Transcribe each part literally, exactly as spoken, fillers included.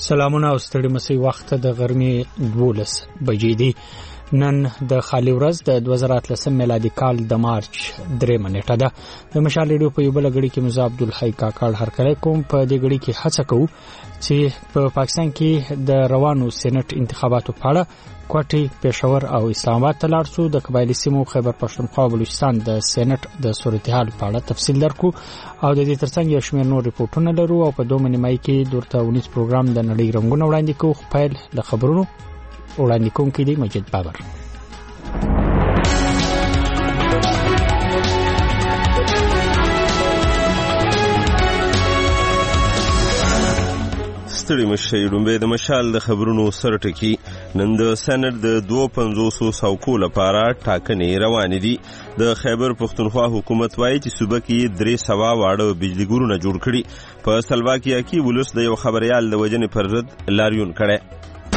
سلامونه او ستړي مسي وخت د غرمې دولس بجې دي. نن د خالي ورځ د دوه زره اتلسم میلادي کال د مارچ درېمه نیټه ده. د مشال ریډیو په یو بل غړي کې مزه عبدالحی کاکړ هرکلی کوم. په دې غړي کې هڅه کوو چې په پا پاکستان کې د روانو سېنات انتخاباتو په اړه کوټي، پېښور او اسلام آباد ته لاړ شو. د قبایلی سیمو خیبر پښتونخوا او بلوچستان د سېنات د صورتحال په اړه تفصیل درکو او د دې ترڅنګ یو شمېر نور ریپورتونه لرو او په دوه نیمه کې درته ونیس پروګرام د نړۍ رنګونه وړاندې کوو. خپل د خبرونو وړاندې کوونکی دی مجید بابر. ستړي مشي لومبه د مشال د خبرونو سر ټکی. نن د سېنات د دوه پنځوس څوکو لپاره ټاکنې روانې دي. د خیبر پښتونخوا حکومت وایي چې صوبه کې درې سوا واړه بجلی ګورونه جوړ کړي. په سلواکیا کې ولس د یو خبريال د وجنې پر ضد لاریون کړي.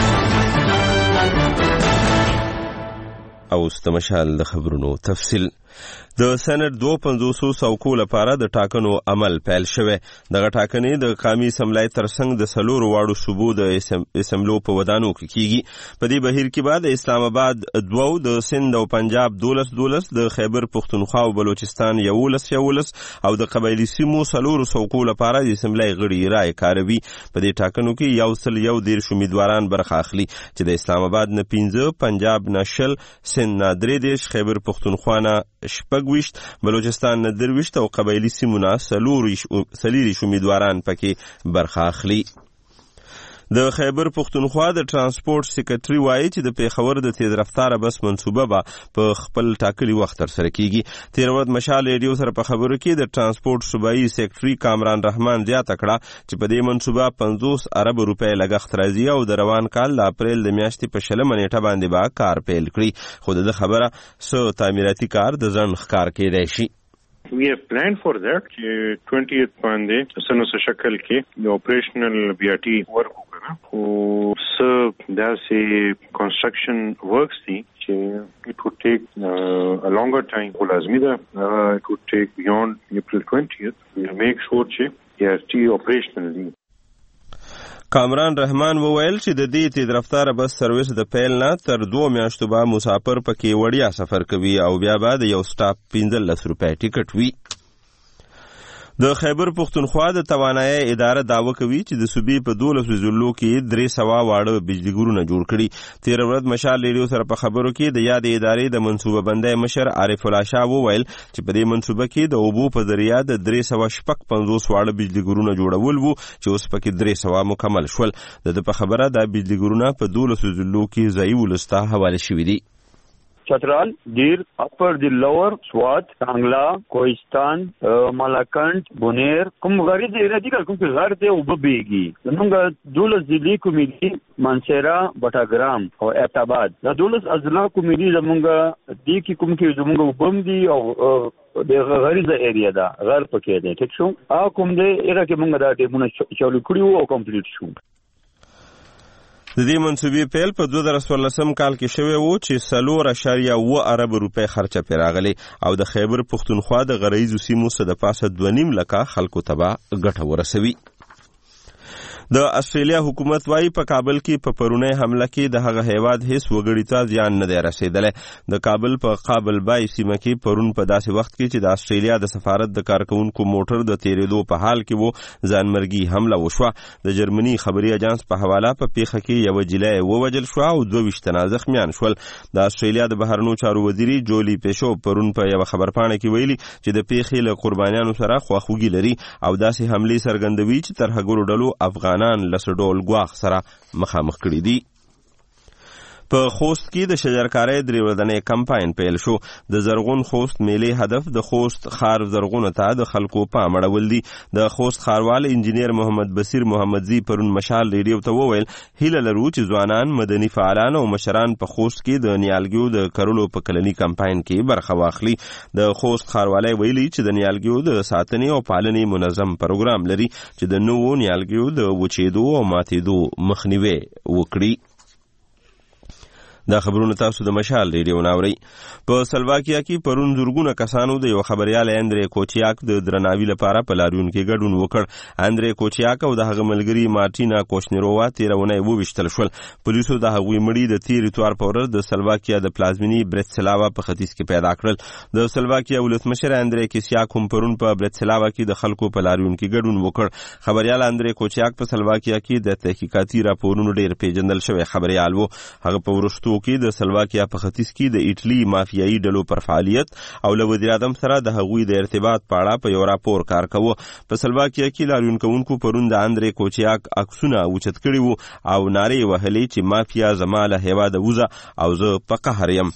او ستمشال د خبرونو تفصیل. د سېنات دوه پنځوس څوکو لپاره د ټاکنو عمل پیل شوه. دغه ټاکنې د قومي اسمبلی ترڅنګ د سلور واړو صوبو د اسمبلو په ودانو کې کیږي. په دې بهیر کې بعد اسلام آباد دوه، د سند او پنجاب دولس دولس، د خیبر پښتونخوا او بلوچستان یولس یولس او د قبایلی سیمو سلور څوکو لپاره د اسمبلی غړي رائے کاروي. په دې ټاکنو کې یو سل یو دیرش امیدواران برخه اخلي چې د اسلام آباد نه پنځه، پنجاب نه شل، سند نه درې دیرش، خیبر پښتونخوا نه شپږ ویشت، بلوچستان نه درویشت او قبایلی سیمو نه څلوریش امیدواران پکې برخه اخلي. د خیبر پښتونخوا د ترانسپورت سیکریټري وایي چې د پیښور د تیز رفتار بس منصوبه به په خپل ټاکلي وخت ترسره کیږي. تیر ورځ مشال ریډیو سره په خبرو کې د ترانسپورت صوبایي سیکریټري کامران رحمان زیاته کړه چې په دې منصوبه پنځوس ارب روپۍ لګښت راځي او د روان کال د اپریل د میاشتې په شلمه نیټه باندې به کار پیل کړي. خو د خبره څه تعمیراتي کار د ځنډ ښکار کېدای شي. We have planned for that چې twentieth باندې سنو څه شکل کې operational B R T work وکړه. خو څه داسې construction works دي چې it would take uh, a longer time. خو لازمي ده uh, it would take beyond April twentieth. We will make sure چې B R T operational دي. کامران رحمان وویل چې د دې تیز رفتار بس سرویس د پیل نه تر دوه میاشتو به مسافر پکې وړیا سفر کوي او بیا به د یو سټاپ پنځلس روپۍ ټیکټ وي. د خیبر پښتونخوا د توانایي اداره دعوه کوي چې د صوبې په دولس ضلعو کې درې سوا واړه بجلی ګورونه جوړ کړي. تیر ورځ مشال ریډیو سره په خبرو کې د یاد ادارې د منصوبه بندۍ مشر عارف الله شاه وویل چې په دې منصوبه کې د اوبو په ذریعہ د درې سوا شپږ پنځوس واړه بجلی ګورونه جوړول وو چې اوس پکې درې سوا مکمل شول. د په خبره د بجلی ګورونه په دولس ضلعو کې ځای ولسته حواله شوي دي. چترال، دیر، اپر دی لور، سوات، کانگلا، کوهستان، ملاکنڈ، بونیر، کوم غری دی ردی کوم په غر دی او ببیږي. زمونږ دولس ضلعي کومیټي منصيرا، بټاګرام او ابټاباد. دا دولس اضلاع کومیټي زمونږ دی کې کوم کې زمونږ وبم دي او د غریزه ایریا دا غر پکې دی. ټیک شو ا کوم دی ایرا کې مونږ دا ټیمونه چالو کړیو او کمپلیټ شو. د دې منصوبې پیل په دوه زره څوارلسم کال کې شوی وو چې څلور اعشاریه اوه ارب روپۍ خرچه پرې راغلې او د خیبر پښتونخوا د غریزو سیمو څخه د پاسه دوه نیم لکه خلکو ته به ګټه ورسوي. د استرالیا حکومت وايي په کابل کې په پرونی حمله کې د هغه هیواد هیڅ وګړي ته زیان نه دی رسیدلی. د کابل په قابل بای سیمه کې پرون په داسې وخت کې چې د استرالیا د سفارت د کارکونکو موټر د تیریدو په حال کې وو ځانمرګي حمله وشوه. د جرمني خبري اجانس په حواله په پیښه کې یو جلای ووجل شو او دوه ویشت تنه زخمیان شول. د استرالیا د بهرنیو چارو وزیري جولی پیشو پرون په یو خبرپاڼه کې ویلي چې د پیښې له قربانیانو سره خواخوږي لري او داسې حملې څرګندوي چې ترهګرو ډلو افغان نان لسډول ګواخ سره مخامخ کړي دي. په خوست کې د شجرکارۍ درې ورځنی کمپاین پیل شو. د زرغون خوست میلې هدف د خوست ښار زرغونه ته د خلکو پام اړول دي. د خوست ښاروال انجینیر محمد بصیر محمدزي پرون مشال ریډیو ته وویل هیله لرو چې ځوانان، مدني فعالان او مشران په خوست کې د نیالګیو د کرلو په کلني کمپاین کې برخه واخلي. د خوست ښاروالۍ ویلي چې د نیالګیو د ساتنې او پالنې منظم پروګرام لري چې د نوو نیالګیو د وچېدو او ماتېدو مخنیوی وکړي. دا خبرونه تاسو د مشال ریډیو ناوري. په سلواکیا کې پرون زورګونه کسانو د یو خبريال اندرې کوچیاک د درناوي لپاره په لاریون کې ګډون وکړ. اندرې کوچیاک او د هغه ملګری مارټینا کوشنیرووا تیرونه وویشتل شول. پولیسو د هغوی مړي د تیر اتوار په ورځ د سلواکیا د پلازمینی برتسلاوا په ختیځ کې پیدا کړل. د سلواکیا ولسمشر اندرې کیسیاک هم پرون په برتسلاوا کې د خلکو په لاریون کې ګډون وکړ. خبريال اندرې کوچیاک په سلواکیا کې د تحقیقاتي راپورونو ډیر پیژندل شوی خبريال وو. هغه په ورستو کې د سلواکیا په ختیځ کې د ایټلی مافیایي ډلو پر فعالیت او له وزیر اعظم سره د هغوی د ارتباط په اړه په یو راپور کار کاوه. په سلواکیا کې لاریون کوونکو پرون د اندرې کوچیاک عکسونه اوچت کړي وو او نارې وهلې چې مافیا زما له هیواده وزه او زه په قهر یم.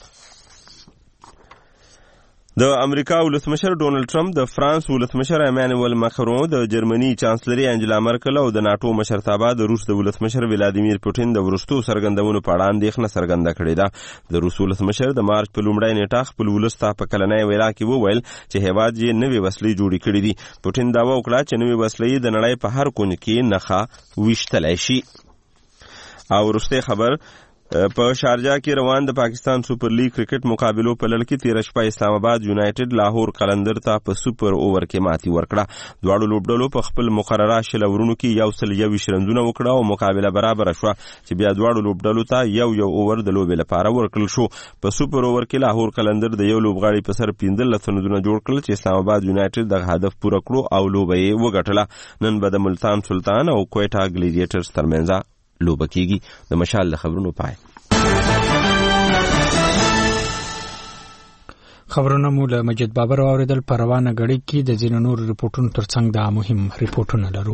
د امریکا ولسمشر ډونالد ټرمپ، د فرانس ولسمشر امانوئل ماکرون، د جرمني چانسلري انجلا مرکل او د ناتو مشرتابه د روس د ولسمشر ولادیمیر پوتین د ورستو سرګندونو په اړه اندېښنه څرګنده کړې ده. د روس ولسمشر د مارچ په لومړۍ نیټه خپل ولس ته په کلنۍ وینا کې وویل چې هیواد یې نوې وسلې جوړې کړې دي. پوتین دعوا وکړه چې نوې وسلې د نړۍ په هر کونج کې نښه ویشتلی شي. او وروستی خبر، په شارجه کې روان د پاکستان سپر لیگ کرکټ مقابلو په لړ کې تیر شپه اسلام آباد یونایټډ لاهور قلندر ته په سپر اوور کې ماتې ورکړه. دواړو لوبډلو په خپل مقرره شل اورونو کې یو سل یویشت رنونه وکړه او مقابله برابر شوه چې بیا دواړو لوبډلو ته یو یو اوور د لوبې لپاره ورکړل شو. په سپر اوور کې لاهور قلندر د یو لوبغاړي په سر پنځلس رنونه جوړ کړل چې اسلام آباد یونایټډ دغه هدف پوره کړو او لوبه یې وګټله. نن به د ملتان سلطان او کویټا ګلیډیټرز ترمنځ لوبه کیږي. د مشال د خبرونو پای. خبرونه مو له مجید بابر اوریدل. په روانه غړي کې د ځینو نور ریپورتونو ترڅنګ دا مهم ریپورتونه لرو.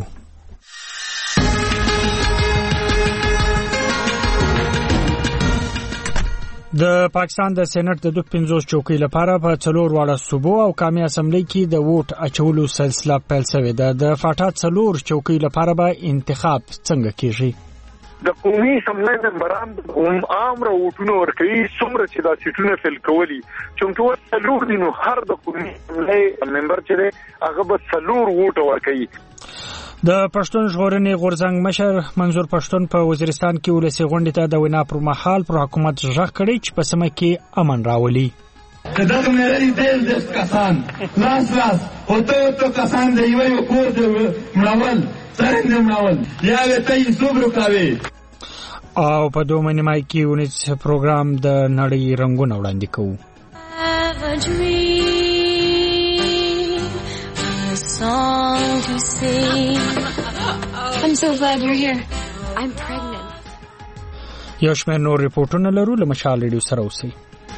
د پاکستان د سېنات د دوه پنځوس چوکۍ لپاره په څلور واړه صوبو او قومي اسمبلی کې د ووټ اچولو سلسله پیل شوې ده. د فاټا څلور چوکۍ لپاره به انتخاب څنګه کیږي؟ د قومي اسمبلی ممبران هم عام راوټونه ورکوي څومره چې دا سیټونه فل کوي چې څلور دي نو هر د قومي اسمبلی ممبر چې هغه به څلور ووټ ورکوي. د پښتون ژغورنې غورځنګ مشر منظور پښتون په وزیرستان کې ولسی غونډې ته د وینا پر مهال پر حکومت ژغ کړی چې په سیمه کې امن راولي. دغه مېرې دل د کسان لاس لاس او ته ته کسان دی یو کور د مړول څنګه مړول یا ته صبر کوي. او په دوه مې مای کې ونیس پروګرام د نړۍ رنگونه وړاندې کوو. I'm so glad you're here. I'm pregnant. یو شمېر نور ریپورتونه لرو. له مشال ریډیو سره اوسئ.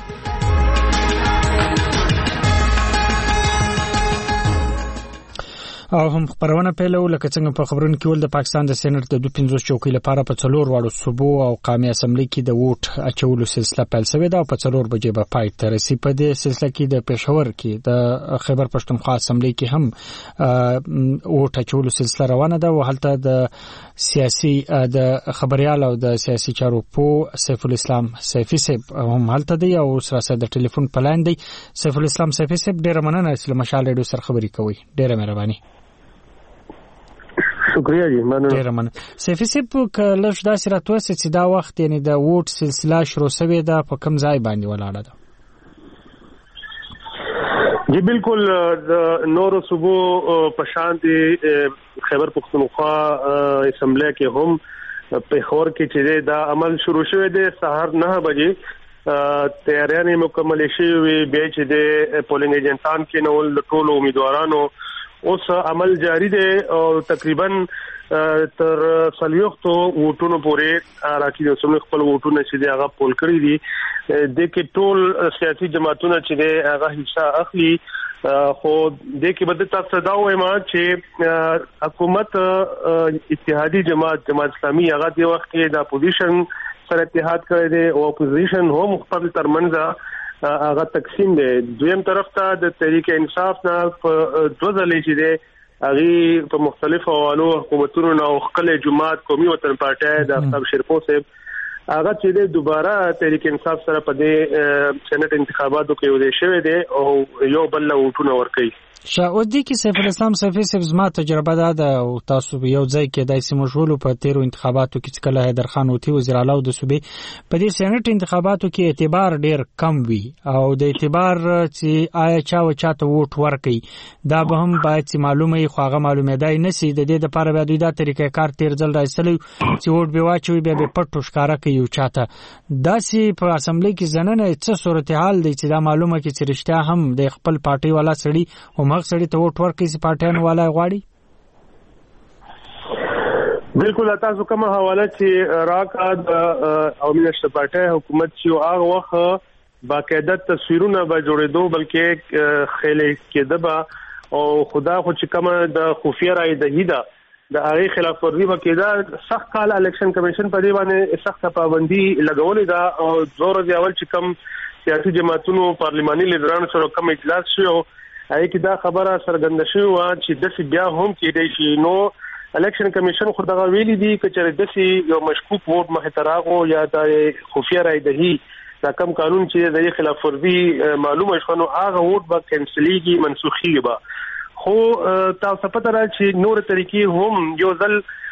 او هم خبرونه پیلو لکه څنګه په خبرونو کې ول د پاکستان د سېنات د دوه پنځوس چوکۍ لپاره په څلور واړو صوبو او قومي اسمبلی کې د ووټ اچولو سلسله پیل شوې ده او په څلور بجې به پای ته رسي. په دې سلسله کې د پېښور کې د خیبر پښتونخوا اسمبلی کې هم ووټ اچولو سلسله روانه ده او هلته د سیاسي د خبريال او د سیاسي چارو په سیف الاسلام سیفي صاحب هم هلته دی او سره د ټلیفون پلان دی. سیف الاسلام سیفي صاحب ډیره مننه چې مشال ریډیو سره خبرې کوي. ډیره مهرباني. شکریہ جی. مننه. ډیره مننه. سیفي صاحب کله شدا سره توسه چې دا وخت یعنی د ووټ سلسله شروع شوې ده په کوم ځای باندې ولاړه ده؟ جی بالکل د نورو صوبو په شان دي خیبر پختونخوا اسمبلی کې هم پېښور کې چې دا عمل شروع شوی دی سهار نه بجې تیاریاں مکمل شوي بیا چې د پولینګ ایجنټان کې نو ټول امیدوارانو اوس عمل جاری دی او تقریبا تر سلیوختو ووټونو پورې راکې د سمې خپل ووټونه چې دی هغه پول کړی دي. د کې ټول سیاسي جماعتونه چې دی هغه حصہ اخلي خو د کې بده تاسو دا وایم چې حکومت اتحادی جماعت جماعت اسلامي هغه د وخت کې د اپوزیشن سره اتحاد کړی دی او اپوزیشن هم خپل ترمنځ هغه تقسیم دی. دویم طرف ته د تحریک انصاف نه په دوه ځلې چې دی هغه په مختلفو حوالو حکومتونو او خپل جماعت قومي وطن پارټي د افتاب شیرپور صاحب هغه چې دوباره تحریک انصاف سره په دې سېنات انتخاباتو کې ودی شوی دی او یو بل وټونه ورکړي. شاو دي کې سیف الاسلام صفی سیف زما تجربه ده او تاسو یو ځای کې دای سیمه شولو په تیرو انتخاباتو کې کله حیدر خان وتی وزیر اعلی د صوبې په دې سېنات انتخاباتو کې اعتبار ډیر کم وی او د اعتبار چې آیا چا و چاته ووټ ورکړي دا به هم باید چې معلومه وي خو هغه معلومه دی نسی د دې لپاره به دوی دا طریقې کار تیر ځل راځي چې ووټ به واچوي به په پټو ښکارا کوي او چاته داسې په اسمبلی کې زننه څه صورتحال دی چې دا معلومه کې چې رښتیا هم د خپل پارټي والا سړي او مغ سړي ته ووټ ورکړي چې پارټیانو والا غواړي. بالکل تاسو کوم حواله چې راکا د اومنشت پارټي حکومت چې هغه وخت باقاعده تصویرونه به جوړېدو بلکې خېلې کېده او خدا خو چې کوم د خفیه رائے دهیدا د هغه خلاف ورزي وکړه سخت کال الیکشن کمیشن په دې باندې سخت پابندي لګولې ده او زور دی اول چې کوم سیاسي جماعتونو پارلماني لیډرانو سره کوم اجلاس شو هغه کې دا خبره سرګند شوه چې د بیا هم کېدای شي نو الیکشن کمیشن خو دا ویلي دي چې د یو مشکوک ووټ مخه تراغو یا د خفیه رائے دهي دا کم قانون چې د خلاف ورزي معلومه شونه هغه ووټ به کینسلېږي منسوخي به خو تاسو پته را چې نور طریقې هم یو ځل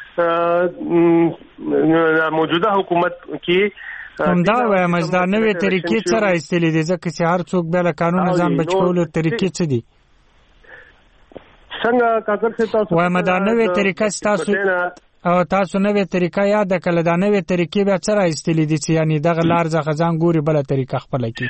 موجوده حکومت کې همدا وایم چې دا نوې طریقې څه راځلې دي ځکه چې هر څوک بل قانون ځان بچولو طریقې څه دي څنګه کاکر څه تاسو وایم دا نوې طریقې تاسو او تاسو نوې طریقې یاد کړل دا نوې طریقې به څه راځلې دي چې یعنی دغه لار ځخه ځان ګوري بل طریقه خپل کی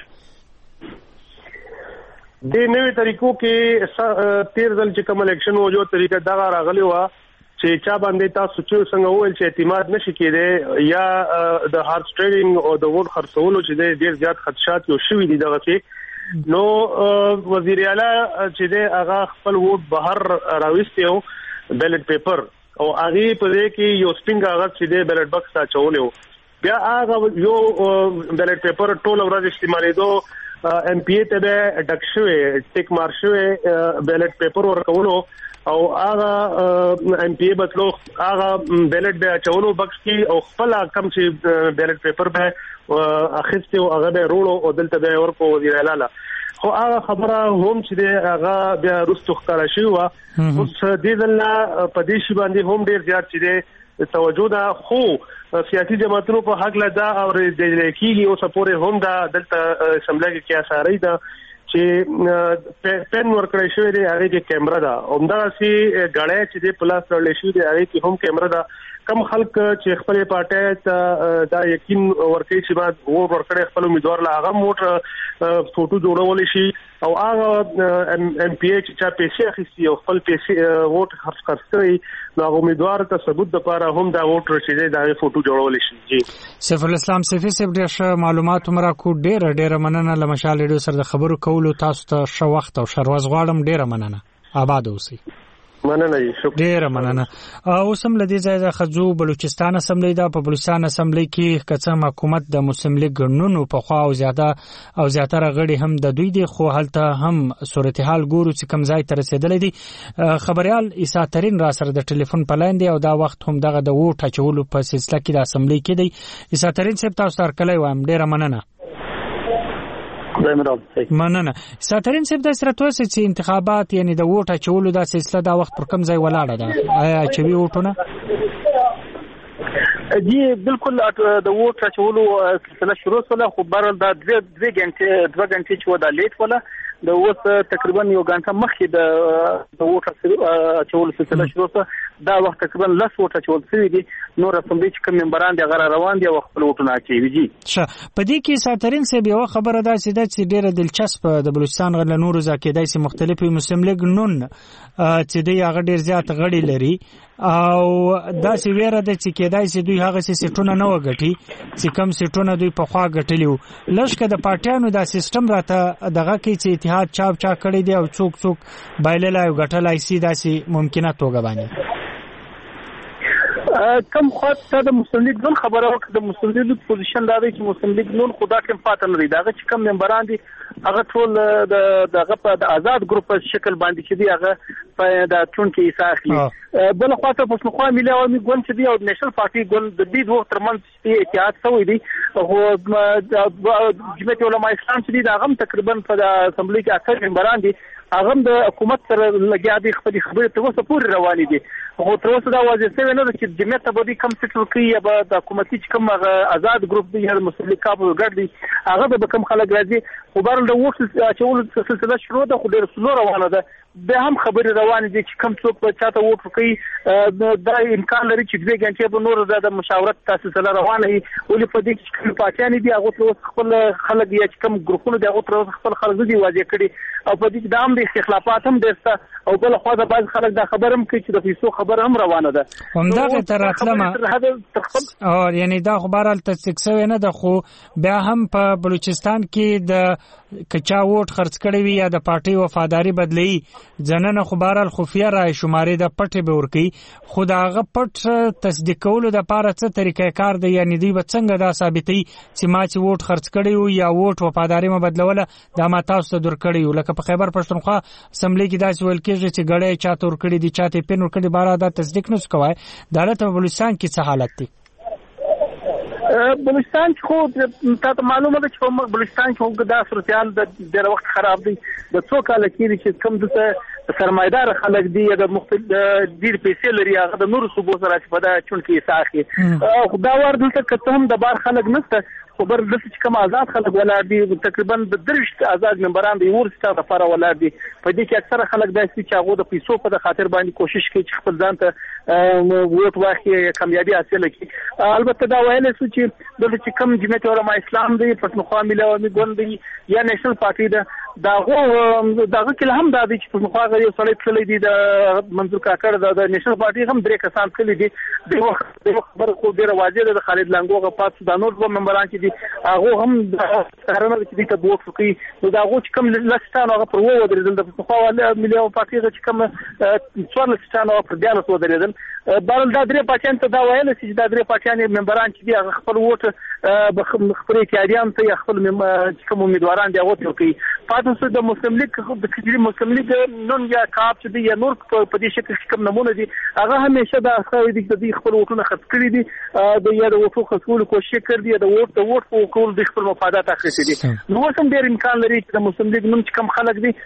د نوې طریقو کې تیر ځل چې کوم الیکشن وو جو طریقه دا راغلی و چې چا باندې تاسو چې څنګه وویل چې اعتماد نشي کېده یا د هارت ټریډینګ او د ووټ خرڅولو چې ډېر زیات خدشات یو شوي دي دغه کې نو وزیر اعلی چې د هغه خپل ووټ بهر راوستي او بیلټ پیپر او هغه په دې کې یو سپینګ هغه چې د بیلټ باکس ته چولې و بیا هغه یو بیلټ پیپر ټول ورځ استعمالېدو ام پی ته به ډک شوی ټیک مار شوی بیلټ پیپر ورکولو او هغه ام پی بتلو هغه بیلټ به چولو بکس کې او خپل کم چې بیلټ پیپر به اخیسته او هغه به روړو او دلته به ورکو وزیر اعلی خو هغه خبره هم چې هغه بیا رستو ښکارا شي وا اوس دې ځل په دې شی باندې هم ډیر زیات چې توجه ده خو سیاسي جماعتونو په حق لا دا او د لیکيږي او سپورې هم دا دلته اسمبلی کې اساري ده چې پن ورکړی شوی دی هغه کې کیمرا ده همدا سي غړې چې د پلاس ورلې شوی دی هغه کې هم کیمرا ده کم خلک چې خپل پارټي ته دا یقین ورکړي چې بعد ووټ ورکړي خپل امیدوار لا هغه ووټ فوټو جوړول شي او هغه ام پی ایچ چې پیسې اخیستي او خپل پیسې ووټ خرڅ کړي نو امیدوار ته ثبوت لپاره هم دا ووټ رسیدي دا فوټو جوړول شي. جی سیف الاسلام صفی صاحب ډېر معلومات مرا کو ډېر ډېر مننه لمشال ریډیو سره د خبرو کولو تاسو ته شو وخت او شروز غواړم ډېر مننه آباد اوسئ. مننه شکر ډیر مننه. اوس هم لدی ځای خزو بلوچستان اسمبلی دا په بلوچستان اسمبلی کې کڅم حکومت د مسلم لیگ ګوندونو په خوا او زیاده او زیاتره غړي هم د دوی دی خو هلته هم صورتحال ګورو چې کم ځای تر رسیدلې دي. خبريال اساترین را سره د ټلیفون په لاین دی او دا وخت هم دغه د ووټ اچولو په سلسله کې د اسمبلی کې دی. اساترین صاحب تاسو تر کله وایم ډیر مننه. مننه. ساترین صاحب د سرتوس چې انتخابات یعنی د ووټ اچولو د سلسله دا وخت پر کم ځای ولاړه ده آیا چې وی وټونه جی بالکل د ووټ اچولو سلسله شروع شوه خو بر د دوه دوه غنټه دوه غنټه چې ودا لیټ ولا د اوس تقریبا یو غنټه مخکې د د ووټ اچولو سلسله شروع شوه دا وخت تقریبا لس ووټ اچول شوی دي نور اسمبلی چې کوم ممبران دي غره روان دي او خپل ووټونه اچوي. جی ښه په دې کې ساترین صاحب یو خبره ده چې ډیره دلچسپ د بلوچستان غل نورو ځکه داسې مختلفي مسلم لیگ نون چې دی هغه ډیر زیات غړي لري او داسې ویره ده چې کېدای شي دوی هغه سیټونه نه وګټي چې کم سیټونه دوی په خوا غټلیو لږه د پارټیانو دا سیستم راته دغه کې چې اتحاد چاپ چا کړی دی او څوک څوک بایللای او غټلای سي داسې ممکنه توګه باندې کم خاطر د مسلم لیگ نن خبره وکړه د مسلم لیگ پوزیشن دا دی چې مسلم لیگ نن خدا ټیم پاتن لري دا چې کم ممبران دي هغه ټول د دغه په د آزاد ګروپ په شکل باندې چې دی هغه په د چون کې حصہ اخلي بل خاطر پښتونخوا ملي عوامي ګوند چې دی او نېشنل پارټي ګوند د دې دوه ترمنځ اتحاد شوی دی او جمعیت علماء اسلام چې دی دا هم تقریبا په د اسمبلی کې اکثر ممبران دي هغه د حکومت سره لګیا دي خپل خبرې ته اوسه پورې روانې دي خو تر اوسه دا واضح شوی نه ده چې جمعیت ته به کم سیټل کوي یا به د حکومتي چې کوم آزاد ګروپ دی یا مسلم لیگ کابل ګډ دی هغه به کم خلک راځي خو بهر د وخت اچولو سلسله شروع ده خو ډېر سلو روانه ده بیا هم خبرې روانې دي چې کم څوک به چاته ووټ کوي دا امکان لري چې دوه غنټې به نور د مشاورت سلسله روانه وي ولې په دې کې کوم پاکستاني دي هغه تر اوسه خپل خلک یا چې کوم ګروپونه دي هغه تر اوسه خپل خلک دي واضح کړي او په دې کې د هم د اختلافات هم درسته او بل خو د بعض خلک دا خبر هم کوي چې د پیسو خبر هم روانه ده همدغه تر اتلمه او یعنی دا خبر ال تصدیق شوی نه ده خو بیا هم په بلوچستان کې د کچا ووټ خرڅ کړی وي یا د پارټي وفاداری بدلی ځننه خبرال خفیه رای شمارې د پټه به ورکی خداغه پټ تصدیق کولو د پاره څه طریقې کار دی یعنی دی وڅنګه دا ثابتي چې ما چې ووټ خرڅ کړی یا ووټ وفاداری ما بدلوله دا ما تاسو ته در کړی لکه په خیبر پښتونخوا اسمبلی کې دا ویل کېږي چې غړې چاته ور کړی دي چاته پین ور کړی بارا دا تصدیق نه کوي دالت په بلوچستان کې څه حالت دی بلوچستان خو ته معلومه ده چې په بلوچستان کې دا صورتحال د ډېر وخت خراب دی د څو کال کې چې کم د سرمایدار خلک دی د مختلف ډیر پیسې لري هغه د نور صوبو سره چې په دا چون کې ساخي خو دا ور دلته کته هم د بار خلک نشته خو بر د چې کوم آزاد خلک ولاړ دي تقریبا د درشت آزاد ممبران دی ورسته لپاره ولاړ دي په دې کې اکثره خلک داسې چې هغه د پیسو په خاطر باندې کوشش کوي چې خپل ځان ته ووټ واخلي یا کامیابی حاصل کړي البته دا ویل شو چې دلته چې کوم جمعیت علماء اسلام دی پښتونخوا ملي عوامي ګوند دی یا نېشنل پارټي ده دا غو داغه کله هم دا دي چې پښتونخوا غوړي سړی تللی دي د منظور کاکړ د نېشنل پارټي هم درې کسان تللی دي د وخت د خبر خو ډیره واضح ده خالد لنګو غ پات د نور دوه ممبران چې هغه هم د څارنه چې د تبوک کوي نو دا غو چې کوم لستان هغه پر وو درېدل د پښتونخوا ملي عوامي پارټي چې کوم څوار لستان هغه پر دیاله وو درېدل بل دا درې پاتین ته دا ویل چې دا درې پاتین ممبران چې دی هغه خپل ووټ خپل کېریان ته یا خپل چې کوم امیدواران دی هغه کوي پاتې د مسلم لیگ د کجري مسلم لیگ نن یا کاپ چې دی یا نور په دې شکل کې کوم نمونه دي هغه همیشه دا خو دي چې خپل ووټونه خرڅ کړي دي د یا د ووټو خرڅولو کوشش کړي دي د ووټ د ووټ په کول د خپل مفادات اخیستي دي نو هم ډېر امکان لري چې د مسلم لیگ نن چې کم خلک دي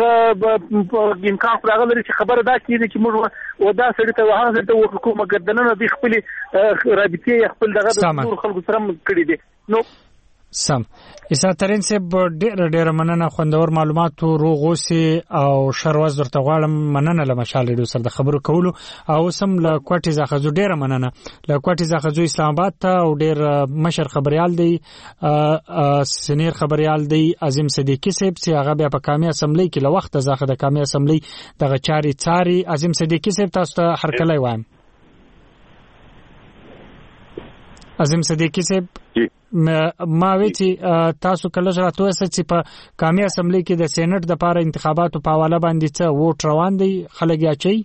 هغه امکان خو هغه لري چې خبره دا کیږي چې موږ ودا سړی ته هغه ته ووټ کوو مګر دنه د خپل رابطې خپل دغه د ټول خلکو سره کړي دي نو سم ایسا ترين سه ډېر ډېر مننه خوندور معلوماتو روغوسي او شروز ورته غواړم مننه لمشال ډو سره د خبرو کولو او سم له کوټي زاخزو ډېر مننه له کوټي زاخزو اسلام آباد ته او ډېر مشر خبريال دی سنیر خبريال دی عظیم صدیقی صاحب چې هغه بیا په کامی اسمبلی کې له وخت زاخه د کامی اسمبلی دغه چاري چاري عظیم صدیقی صاحب تاسو ته هر کله وایم عظیم صدیقی صاحب ما ویچی تاسو کله راته وسه چې په کامی اسمبلی کې د سېنات د لپاره انتخاباتو په حواله باندې څه ووټ روان دي خلک یا چي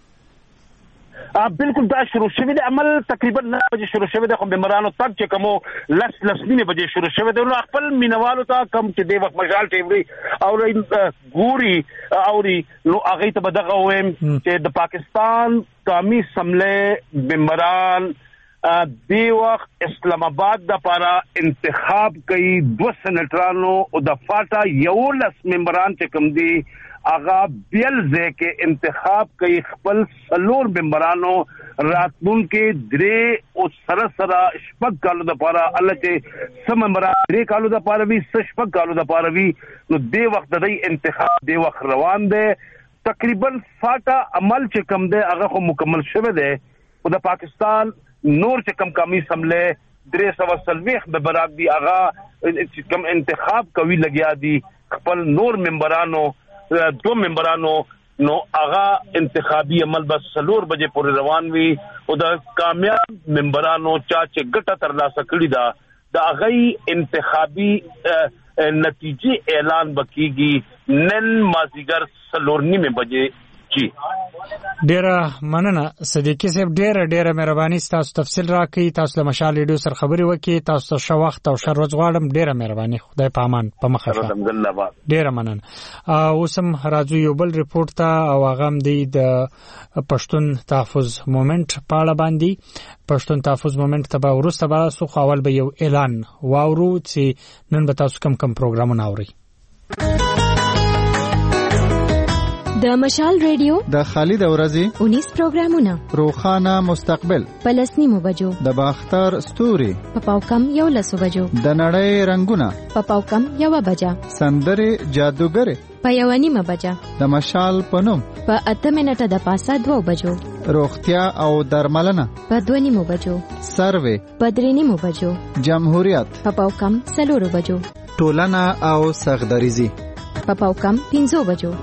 بالکل دا شروع شوی دی عمل تقریبا نه بجې شروع شوی دی خو بمرانو تک چې کوم لس لس نیمه بجې شروع شوی دی نو خپل مینوالو ته کم چې دی وخت مجال ټیوري او ګوري اوري نو هغه ته بدغه ویم چې د پاکستان قومي اسمبلی بمران دی وخت اسلام آباد د پارا انتخاب کوي دو سنټرانو او د فاټا یو لس ممبران چې کوم دي اغا بیل زه کې انتخاب کوي خپل سلور ممبرانو راتلون کې درې او سره سره شپږ کالو د پارا الله چې سم ممبران درې کالو د پارا وی شپږ کالو د پارا وی نو دی وخت د انتخاب دی وخت روان دی تقریبا فاټا عمل چې کوم دی هغه خو مکمل شوه دی او د پاکستان نور چې کم کمی سملے درې سو سلويخ به برابر دي اغا کم انتخاب کوي لګیا دي خپل نور ممبرانو دو ممبرانو نو اغا انتخابي عمل بس سلور بجې پورې روان وي او د کامیاب ممبرانو چا چې ګټه ترلاسه کړی دا د اغي انتخابي نتیجې اعلان وکيږي نن مازیګر سلور نیمه بجې جی ډیره مننه صدیقي صاحب، ډیره ډیره مهرباني تاسو تفصیل راکړئ. تاسو د مشال ریډیو سره خبرې وکړئ. تاسو ته ښه وخت او ښه ورځ غواړم. ډیره مهرباني، خدای په امان. په مخه شه. ډیره مننه. اوس هم راځو یو بل ریپورت ته، او هغه هم دی د پښتون تحفظ مومنت په اړه باندې. پښتون تحفظ مومنت ته به وروسته باسو، خو اول به یو اعلان واورو چې نن به تاسو کم کم پروګرامونه اورئ. د مشال ریډیو د خالد ورځي انیس پروګرامونه، روخانه مستقبل په لسنیمو بجو، د باختر ستوري په پاوکم یو لسو بجو، د نړۍ رنگونه په پاوکم یو بجا، سندره جادوګر په یو نیمه بجا، د مشال پنوم په اته منټه د پاسه دوه بجو، روغتیا او درملنه په دوه نیمو بجو، سروې په درې نیمو بجو، جمهوریت په پاوکم څلورو بجو، ټولنه او سغدریزي په پاوکم پنځو بجو.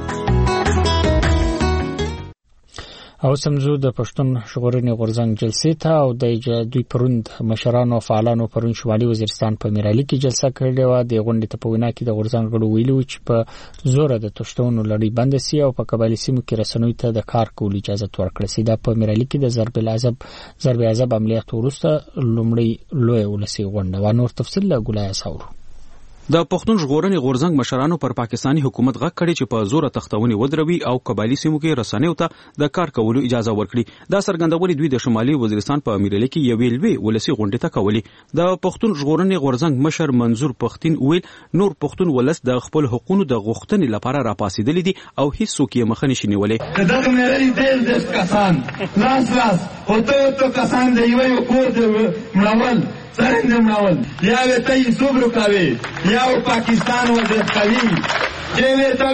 او سمزو د پښتون ژغورنې غورځنګ جلسې ته، او د دوی پروند مشرانو او فعالانو پرون شمالي وزیرستان په میرالي کې جلسه کړې و. د غونډې ته په وینا کې د غورځنګ غړو ویلي و چې په زوره د تښتونو لړۍ بند سي او په قبایلي سیمو کې رسنیو ته د کار کولو اجازه ورکړل سي. دا په میرالي کې د ضرب العذاب ضرب عذاب عملیات وروسته لومړی لوی ولسي غونډه و. نور تفصیل له ګلای اساور. د پښتون ژغورنې غورځنګ مشرانو پر پاکستانی حکومت غږ کړي چې په زور تختونی ودروي او قبایلی سیمو کې رسنیو ته د کار کولو اجازه ورکړي. دا څرګندونه دوی د شمالي وزیرستان په امیرلي کې یو لوی ولسی غونډه ته کوي. د پښتون ژغورنې غورځنګ مشر منظور پښتين ویل نور پښتون ولس د خپل حقوقو د غوښتنې لپاره راپاسېدل دي او هیڅ څوک یې مخه نشي نیولې. دغه مېري دل د کسان لاس لاس او ته ته کسان دی یو کور د مړول سرنده مړول یا وته یې صبر کوي یا پاکستان و د خلی چې ته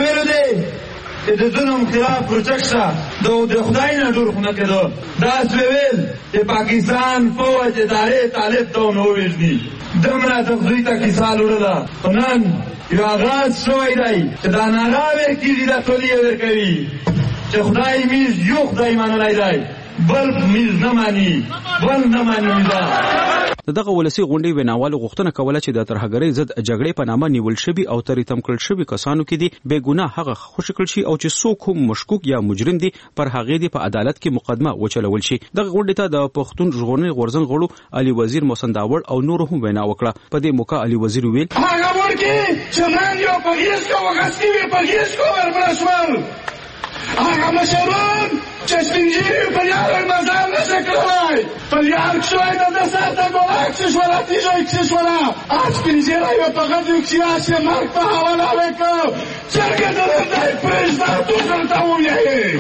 ورته د ظلم خلاف پروتکشن د خدای نه جوړ خونه کړو. دا سویل چې پاکستان فوج ادارې طالب ته نو ورځي دمره تخزوی تا کیسال وړه نن یو آغاز شوی دی چې دا ناغاوه کیږي د ټولې ورکوي چې خدای میز یو خدای منلای دی بل میز نه مانی بل نه مانی دا. دغه ولسی غونډې ویناوالو غوښتنه کوله چې د ترهګرۍ ضد جګړې په نامه نیول شوي او ترې تم کړل شوي کسانو کې دي بې ګناه هغه خوشی کړل شي او چې څوک هم مشکوک یا مجرم دي پر هغه دي په عدالت کې مقدمه وچلول شي. دغه غونډې ته د پښتون ژغورنې غورځنګ غړو علي وزیر محسن داوړ او نور هم وینا وکړه. په دې موقع علي وزیر ویل هغه ورکی چې من یو پګیس کو وغستی وی پګیس کو وربرشمل هغه مشران چې سپینجیری په یار مزار نشه کړای په یار شوی د دسر د ګولاک شولا تیجای چې شولا اج سپینجیری یو په غږ کې چې مرګ په حواله وکړ څنګه درته پرېږده تو څنګه وایې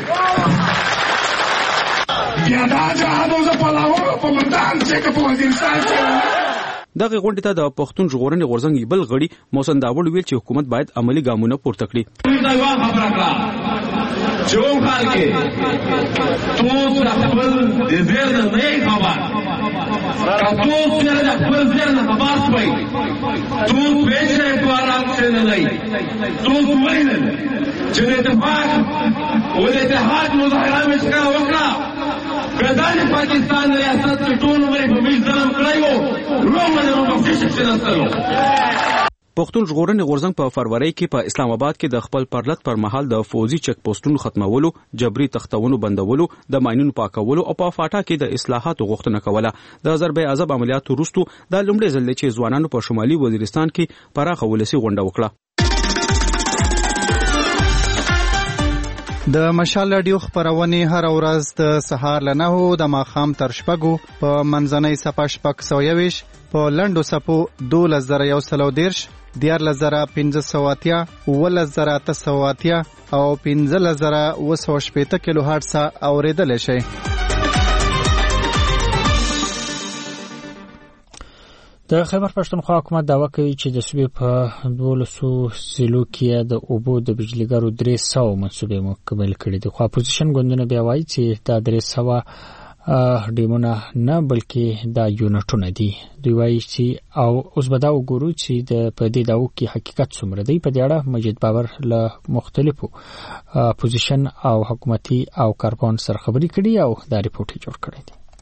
بیا دا جهادو په لاهور په مندان چې په وزیرستان کې. دغه غونډې ته د پښتون ژغورنې غورځنګ بل غړي محسن داوړ ویل چې حکومت باید عملی ګامونه پورته کړي. چون خال کې تو خپل د زیر نه نه خبر کاتو سره د خپل زیر نه خبر شوي تو پیښه په آرام څه نه لای تو وایل چې د اتفاق او د اتحاد مظاهره مشکا وکړه کدان پاکستان ریاست ټول عمر په ویل ځم کړایو رومه د رومه څه نستلو. پښتون ژغورنې غورځنګ په فروری کې په اسلام آباد کې د خپل پرلط پر مهال د فوزي چک پوسټونو ختمولو، جبري تختونو بندولو، د ماينونو پاکولو او په فاټا کې د اصلاحاتو غوښتنه کوله. د ضرب عذاب عملیاتو وروسته د لومړي ځل چې ځوانانو په شمالي وزیرستان کې پراخه ولسی غونډه وکړه. د مشال رادیو خبرونه هر ورځ د سهار له نهو د ماښام تر شپږو په منځنۍ صفه شپږ سوه یویش په لنډو صفو دولس زره یو سلو دیرش دیارلس زره پنځه سوه اتیا اوولس زره اته سوه اتیا او پنځلس زره اوه سوه شپېته کیلو هرټز اورېدلی شئ. د خیبر پښتونخوا حکومت دعوا کوي چې د صوبې په دولسو ضلعو کې د اوبو د بجلیګرو درې سوه منصوبې مکمل کړي دي، خو اپوزیشن ګوندونه بیا وایي چې دا درې سوه ډیمونه نه بلکې دا یونټونه دي. دوی وایي چې او اوس به دا وګورو چې د په دې دعوو کې حقیقت څومره دی. په دې اړه مجید باور له مختلفو اپوزیشن او حکومتي او کارپون سره خبرې کړي او دا ریپورت جوړ کړی دی.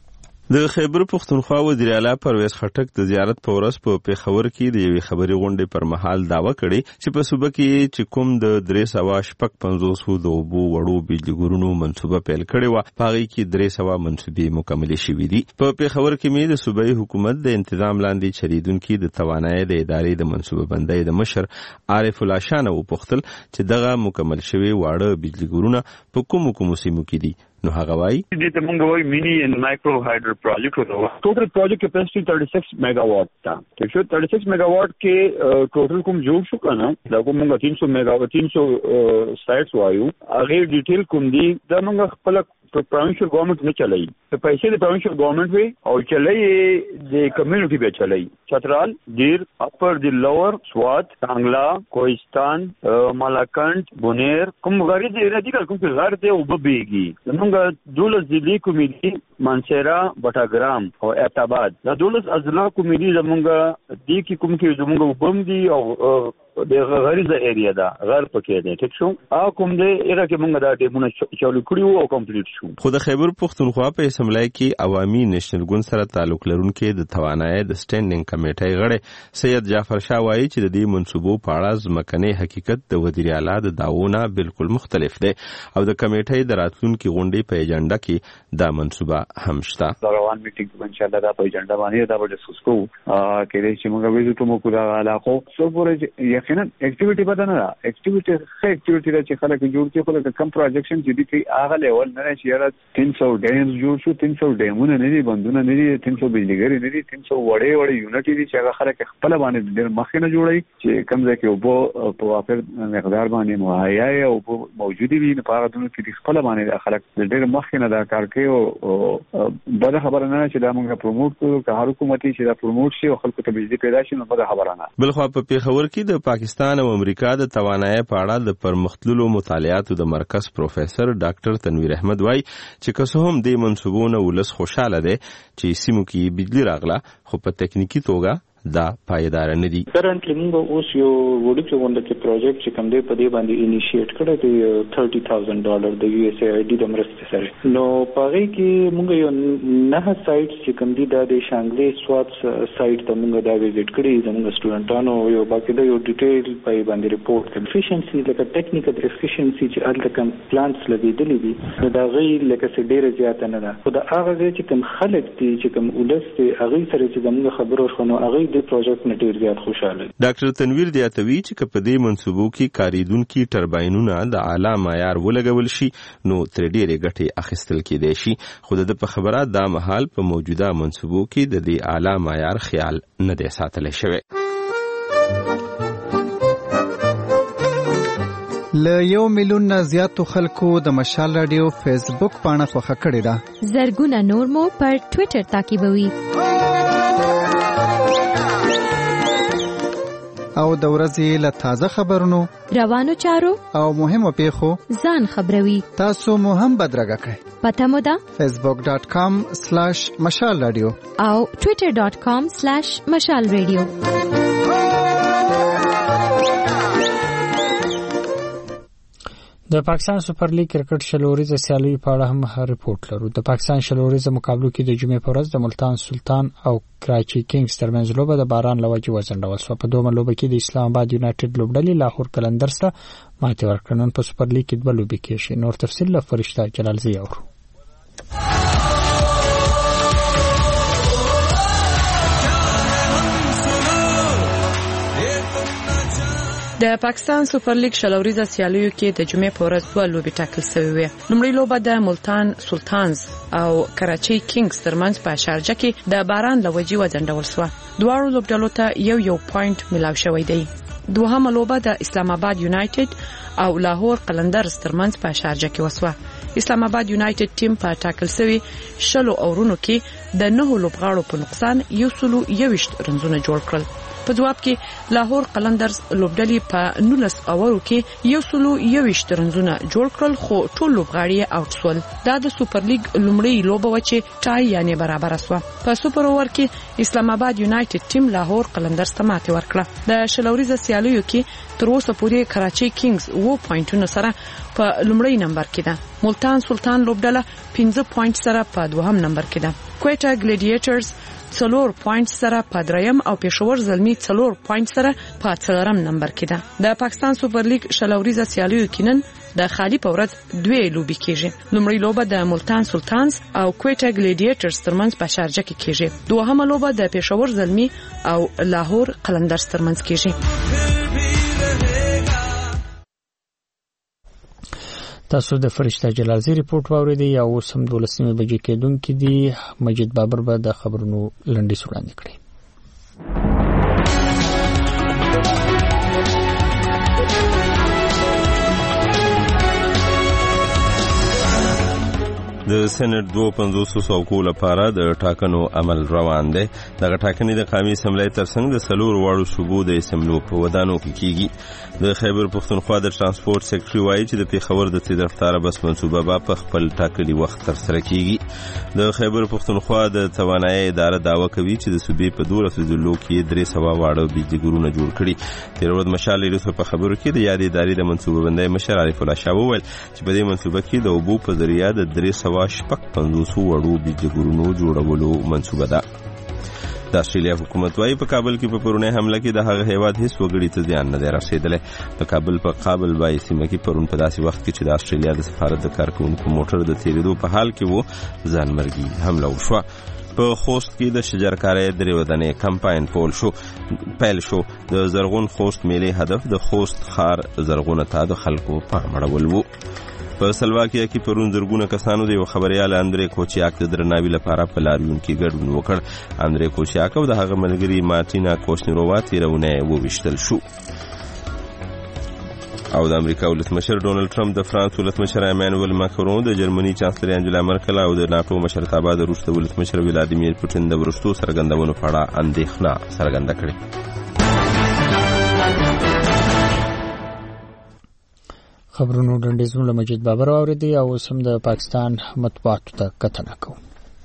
د خیبر پښتونخوا وزیر اعلی پرویز خټک د زیارت په ورځ په پیښور کې د یوې خبري غونډې پر مهال داوا کړې چې په صوبه کې چې کوم د درې سوه شپږ پنځوس د اوبو وړو بجلی ګورونو منصوبه پیل کړې وه په هغې کې درې سوه منصوبې مکملې شوي دي. په پیښور کې مې د صوبایي حکومت د انتظام لاندې چلیدونکي د توانایۍ د ادارې د منصوبه بندۍ د مشر عارف الله شاه نه وپوښتل چې دغه مکمل شوي واړه بجلی ګورونه په کومو کومو سیمو کې دي. نو هغه وایي دې ته موږ وایي مینی اینڈ مایکرو هایډرو پروجیکټ وو. ټوټل پروجیکټ کیپاسټي thirty-six میگا واټ تا. ٹھیک شو thirty-six میگا واټ کې ټوټل کوم جوړ شو کنه دا کوم موږ three hundred میگا three hundred سایټس وایو هغه ډیټیل کوم دي دا موږ خپل پروینشل گورنمنٹ نه چلایي. ته پیسې د پروینشل گورنمنٹ وي او چلایي د کمیونټي به چلایي. چترال، دیر، اپر دی لوور، سوات، کانګلا، کوهستان، مالاکنډ، بونیر کوم غری دی راځي کوم غر دی او ببيږي. موږ دولس ضلعي کمیټي مانسیرا، بټاګرام او اعتباد دا دولس اضلاع کمیټي زمونږ دی کې کوم کې زمونږ وبم دي او د غریزه ایریا دا غر پکې دی. ټیک شو او کوم دی هغه کې موږ دا ډیمونه چالو کړیو او کمپلیټ شو. خو د خیبر پښتونخوا په اسمبلی کې عوامي نېشنل ګوند سره تعلق لرونکي د توانایۍ د سټینډینګ کمیټې غړی سید جعفر شاه وایي چې د دې منصوبو په اړه ځمکنی حقیقت د وزیر اعلی د دعوونه بالکل مختلف دی او د کمیټې د راتلونکي غونډې په ایجنډا کې دا منصوبه هم شته. روان میټینګ ان شاء الله دا په ایجنډا باندې دا به ډسکس کوو کېدای چې موږ ویزو ته مو کولا علاقو سو پورې یقینا اکټیویټي بدنه ده. اکټیویټي ښه اکټیویټي ده چې خلک جوړ کړي خو د کم پروجیکشن چې دي کې هغه لیول نه چې یاره three hundred ډیمز جوړ شو three hundred ډیمونه نه دي بندونه نه دي three hundred بجلیګری نه دي three hundred وړې وړې یونټ دي چې هغه خلک خپل باندې ډېر مخکې نه جوړي چې کم ځای کې وبو په وافر مقدار باندې مهیا او موجودي وي نه په هغه دونو کې خپل باندې خلک ډېر مخکې نه دا کار کوي او بده خبره نه چې دا موږ پروموټ کړو که هر حکومتي چې دا پروموټ شي او خلکو ته بجلی پیدا شي نو بده خبره نه. بلخوا په پیښور کې د پاکستان او امریکا د توانایۍ په اړه د پرمختللو مطالعاتو د مرکز پروفیسور ډاکټر تنویر احمد وایي چې که څه هم دې منصوبونه ولس خوشاله دی چې سیمو کې بجلی راغله خو په تکنیکی توګه دا پایدار نه دي. کرنټلی موږ اوس یو وړوکی غونډه کې پروجیکټ چې کوم دی په دې باندې انیشیټ کړی دی thirty thousand ډالر د یو اس ای ډي د مرستې سره. نو پاره کې موږ یو نه سایټ چې کوم دی د شانګلې سوات سایټ ته موږ دا وزټ کړی زموږ سټوډنټانو یو باقي د یو ډیټیل په باندې ریپورت افیشنسي لکه ټیکنیکل افیشنسي چې الته کوم پلانټس لګیدلې دي دا غي لکه څه ډیره زیاته نه ده. خو دا هغه چې کوم خلک دي چې کوم ولست هغه سره چې موږ خبرو شنو هغه د پروجیکټ نه ډیر زیات خوشاله. ډاکټر تنویر دیاتوی چې په دې منصوبو کې کاریدونکو ټرباینونه د اعلی معیار ولګول شي نو تر ډیره ګټه اخیستل کېدای شي. خو د په خبره دا مهال په موجوده منصوبو کې د دې اعلی معیار خیال نه دی ساتل شوی. ل یو میلیون نه زیاتو خلکو د مشال رادیو فیسبوک پاڼه خوښه کړې ده. زرګونه نور مو پر ټوئیټر تعقیبوي. او د ورځې له تازه خبرونو روانو چارو او مهمو پیښو ځان خبروي. تاسو مو هم بدرګه کړئ. پته مو ده facebook dot com slash مشال رادیو او twitter dot com slash مشال رادیو. د پاکستان سپر لیګ کرکټ شلوريزه سیالي په اړه هم ریپورت لرو. د پاکستان شلوريزه مقابلو کې د جمعې په ورځ د ملتان سلطان او کراچي کینګز ترمنځ لوبه د باران لوجه وځنډول شوه. په دوه لوبه کې د اسلام آباد یونایټډ لوبډلې لاهور قلندرز ته ماتې ورکړه. نن په سپر لیګ کې دوه لوبې کېږي. نور تفصیل له فرشته جلالزی اورو. د پاکستان سپر لیګ شلوريزه سیالیو کې د جمعې په ورځ دوه لوبې ټاکل شوې وې. لومړی لوبه د ملتان سلطانز او کراچي کینګز ترمنځ په شارجه کې د باران لوجې وځنډول شوه. دواړو لوبډلو ته یو یو پوینټ ملاو شوی دی. دوهمه لوبه د اسلام آباد یونایټډ او لاهور قلندرز ترمنځ په شارجه کې وسوه. اسلام آباد یونایټډ ټیم په ټاکل شوی شلو اورونو کې د نهو لوبغاړو په نقصان یو سلو یوشت رنزونه جوړ کړل. په جواب کې لاهور قلندرز لوبډلې په نولس اورو کې یو سلو یویشت رنزونه جوړ کړل خو ټول لوبغاړي آوټ سول. دا د سوپر لیګ لومړی لوبه و چې ټای یعنی برابر شو. په سوپر اوور کې اسلام آباد یونایټډ ټیم لاهور قلندرز ته ماتې ورکړه. د شلوريزه سیالیو کې تر اوسه پورې کراچي کینګز و پوینټونو سره په لومړی نمبر کې ده. ملتان سلطان لوبډله پنځه پوینټ سره په دوهم نمبر کې ده. کوټا ګلیډیټرز څلور پوینټ سره په دریم او پېښور زلمی څلور پوینټ سره په څلورم نمبر کې ده. د پاکستان سوپر لیګ شلوريزه سیالیو کې نن د خالی په ورځ دوه لوبي کېږي. لومړی لوبه د ملتان سلطانز او کوټا ګلیډیټرز ترمنځ په شارجه کې کېږي. دوهمه لوبه د پېښور زلمی او لاهور قلندرز ترمنځ کېږي. تاسو د فرشته جلالزی ریپورت واوریدئ یا اوس هم دولسمې بجې کېدونکې دي. مجید بابر به د خبرونو لنډیز وړاندې کړي. د سېنات دوه پنځوس څوکو لپاره د ټاکنو عمل روان دی. دغه ټاکنې د قومي اسمبلی ترڅنګ د څلور واړو صوبو د اسمبلو په ودانو کې کیږي. د خیبر پښتونخوا د ترانسپورت سکرټري وایي چې د پیښور د تیز رفتار بس منصوبه به په خپل ټاکلي وخت ترسره کیږي. د خیبر پښتونخوا د توانایي اداره دعوه کوي چې د صوبې په دولسو ضلعو کې درې سوه واړه بجلیګرونه جوړ کړي. تېره ورځ مشال ریډیو په خبرو کې د یادې ادارې د منصوبه بندۍ مشر عارف الله شاه وویل چې په دې منصوبه کې د اوبو په ذریعه د درې سوه شپږ پنځوس وړو بجلیګرونو جوړولو منصوبه ده. د استرالیا حکومت وايي په کابل کې په پرونی حمله کې د هغه هیواد هیڅ وګړي ته زیان نه دی رسېدلی. د کابل په قابل بای سیمه کې پرون په داسې وخت کې چې د استرالیا د سفارت د کارکوونکو موټر د تېرېدو په حال کې وو ځانمرګي حمله وشوه. په خوست کې د شجرکارۍ درې ودانۍ کمپاین پول شو پیل شو. د زرغون خوست میلې هدف د خوست ښار زرغونه ته د خلکو پام اړول وو. په سلواکیا کې پرون زرګونه کسانو د یو خبریال اندرې کوچیاک د درناوي لپاره په لاریون کې ګډون وکړ. اندرې کوچیاک او د هغه ملګري مارټینا کوشنیرووا تېرونه وویشتل شو. او د امریکا ولسمشر ډونالد ټرمپ د فرانس ولسمشر ایمانوئل ماکرون د جرمني چانسلر انجلا مرکل او د ناټو مشرتابه د روس د ولسمشر ولادیمیر پوتین د وروستو څرګندونو په اړه اندېښنه څرګنده کړې. خبرونو ډنډیزونه مجید بابر اوریدي او اوس هم د پاکستان مطبوعاتو ته کتنه کوو.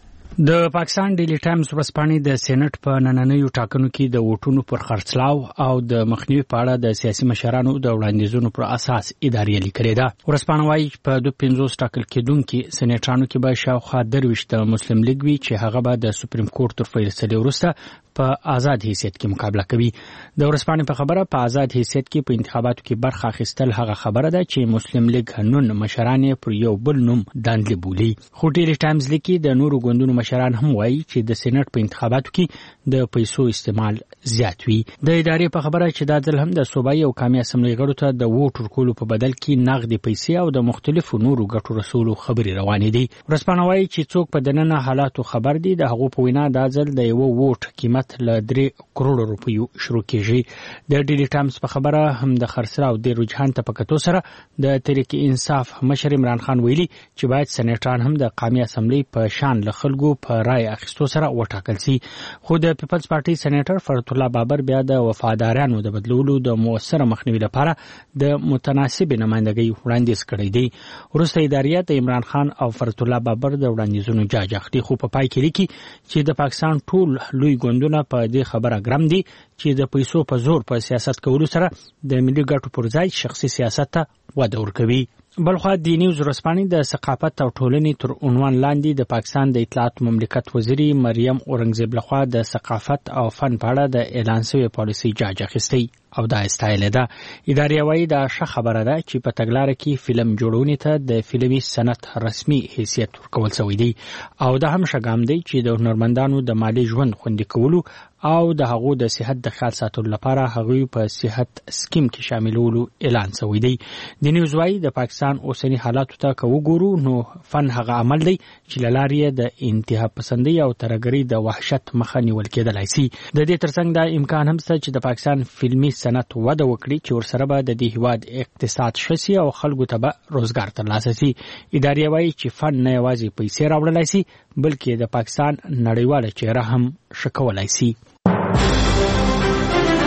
د پاکستان ډیلی ټایمز ورځپاڼې د سېنات په نننیو ټاکنو کې د ووټونو پر خرڅلاو او د مخنیوي په اړه د سیاسي مشرانو د وړاندیزونو پر اساس ادارې لیکلې ده. ورځپاڼه وایي په دوه پنځوس ټاکل کېدونکو سېناټرانو کې به شاوخوا درویشت د مسلم لیګ وي چې هغه به د سپریم کورټ تر فیصلې وروسته په آزاد حیثیت کې مقابله کوي. د ورځپاڼې په خبره په آزاد حیثیت کې په انتخاباتو کې برخه اخیستل هغه خبره ده چې مسلم لیګ نن مشران پر یو بل نوم دانلې بولي. خو ډیلی ټایمز لیکي د نورو ګوندونو مشران هم وایي چې د سېنات په انتخاباتو کې د پیسو استعمال زیات وي. د ادارې په خبره چې دا ځل هم د صوبایي او قومي اسمبلۍ غړو ته د ووټ ورکولو په بدل کې نغدي پیسې او د مختلفو نورو ګټو رسولو خبرې روانې دي. ورځپاڼه وایي چې څوک په دننه حالاتو خبر دي د هغو په وینا دا ځل د یو ووټ قیمت له درې کروڑ روپیو شروع کیږي. د ډیلی ټایمز په خبره هم د خرڅلاو د رجحان ته په کتو سره د تحریک انصاف مشر عمران خان ویلي چې باید سېناټران هم د قومي اسمبلۍ په شان له خلکو په رای اخیستو سره وټاکل شي. خو د پیپلز پارټي سېناټر فرت الله بابر بیا د وفادارانو د بدلولو د موثر مخنیوي لپاره د متناسب نمائندګۍ وړاندیز کړی دی. وروسته اداریات د عمران خان او فرت الله بابر د وړاندیزونو جاج اخلي. خو په پای کې لیکي چې د پاکستان ټول لوی ګوندونه په دې خبره ګرم دي چې د پیسو په زور په سیاست کولو سره د ملي ګټو پر ځای شخصي سیاست ته وده ورکوي. بلخوا د نیوز ورځپاڼې د ثقافت او ټولنې تر عنوان لاندې د پاکستان د اطلاعات مملکت وزیري مریم اورنګزیب لخوا د ثقافت او فن په اړه د اعلان شوی پالیسي جاج اخیستی او دا استایل ده. ادارې وايي دا ښه خبره ده چې په تګلاره کې فلم جوړونې ته د فلمي صنعت رسمي حیثیت ورکول شوی دی او دا هم ښه ګام دی چې د هنرمندانو د مالی ژوند خوندي کولو او د هغو د صحت د خیال ساتلو لپاره هغوی په صحت سکیم کې شاملولو اعلان شوی دی. د نیوز وايي د پاکستان اوسنی حالاتو ته که وګورو نو فن هغه عمل دی چې له لارې د انتها پسندۍ او ترهګرۍ د وحشت مخه نیول کېدلی شي. د دې ترڅنګ دا امکان هم شته چې د پاکستان فلمي صنعت وده وکړي چې ورسره به د دې هیواد اقتصاد ښه شي او خلکو ته به روزګار ترلاسه شي. ادارې وايي چې فن نه یوازې پیسې راوړلی شي بلکې د پاکستان نړیواله چهره هم ښه کولی شي.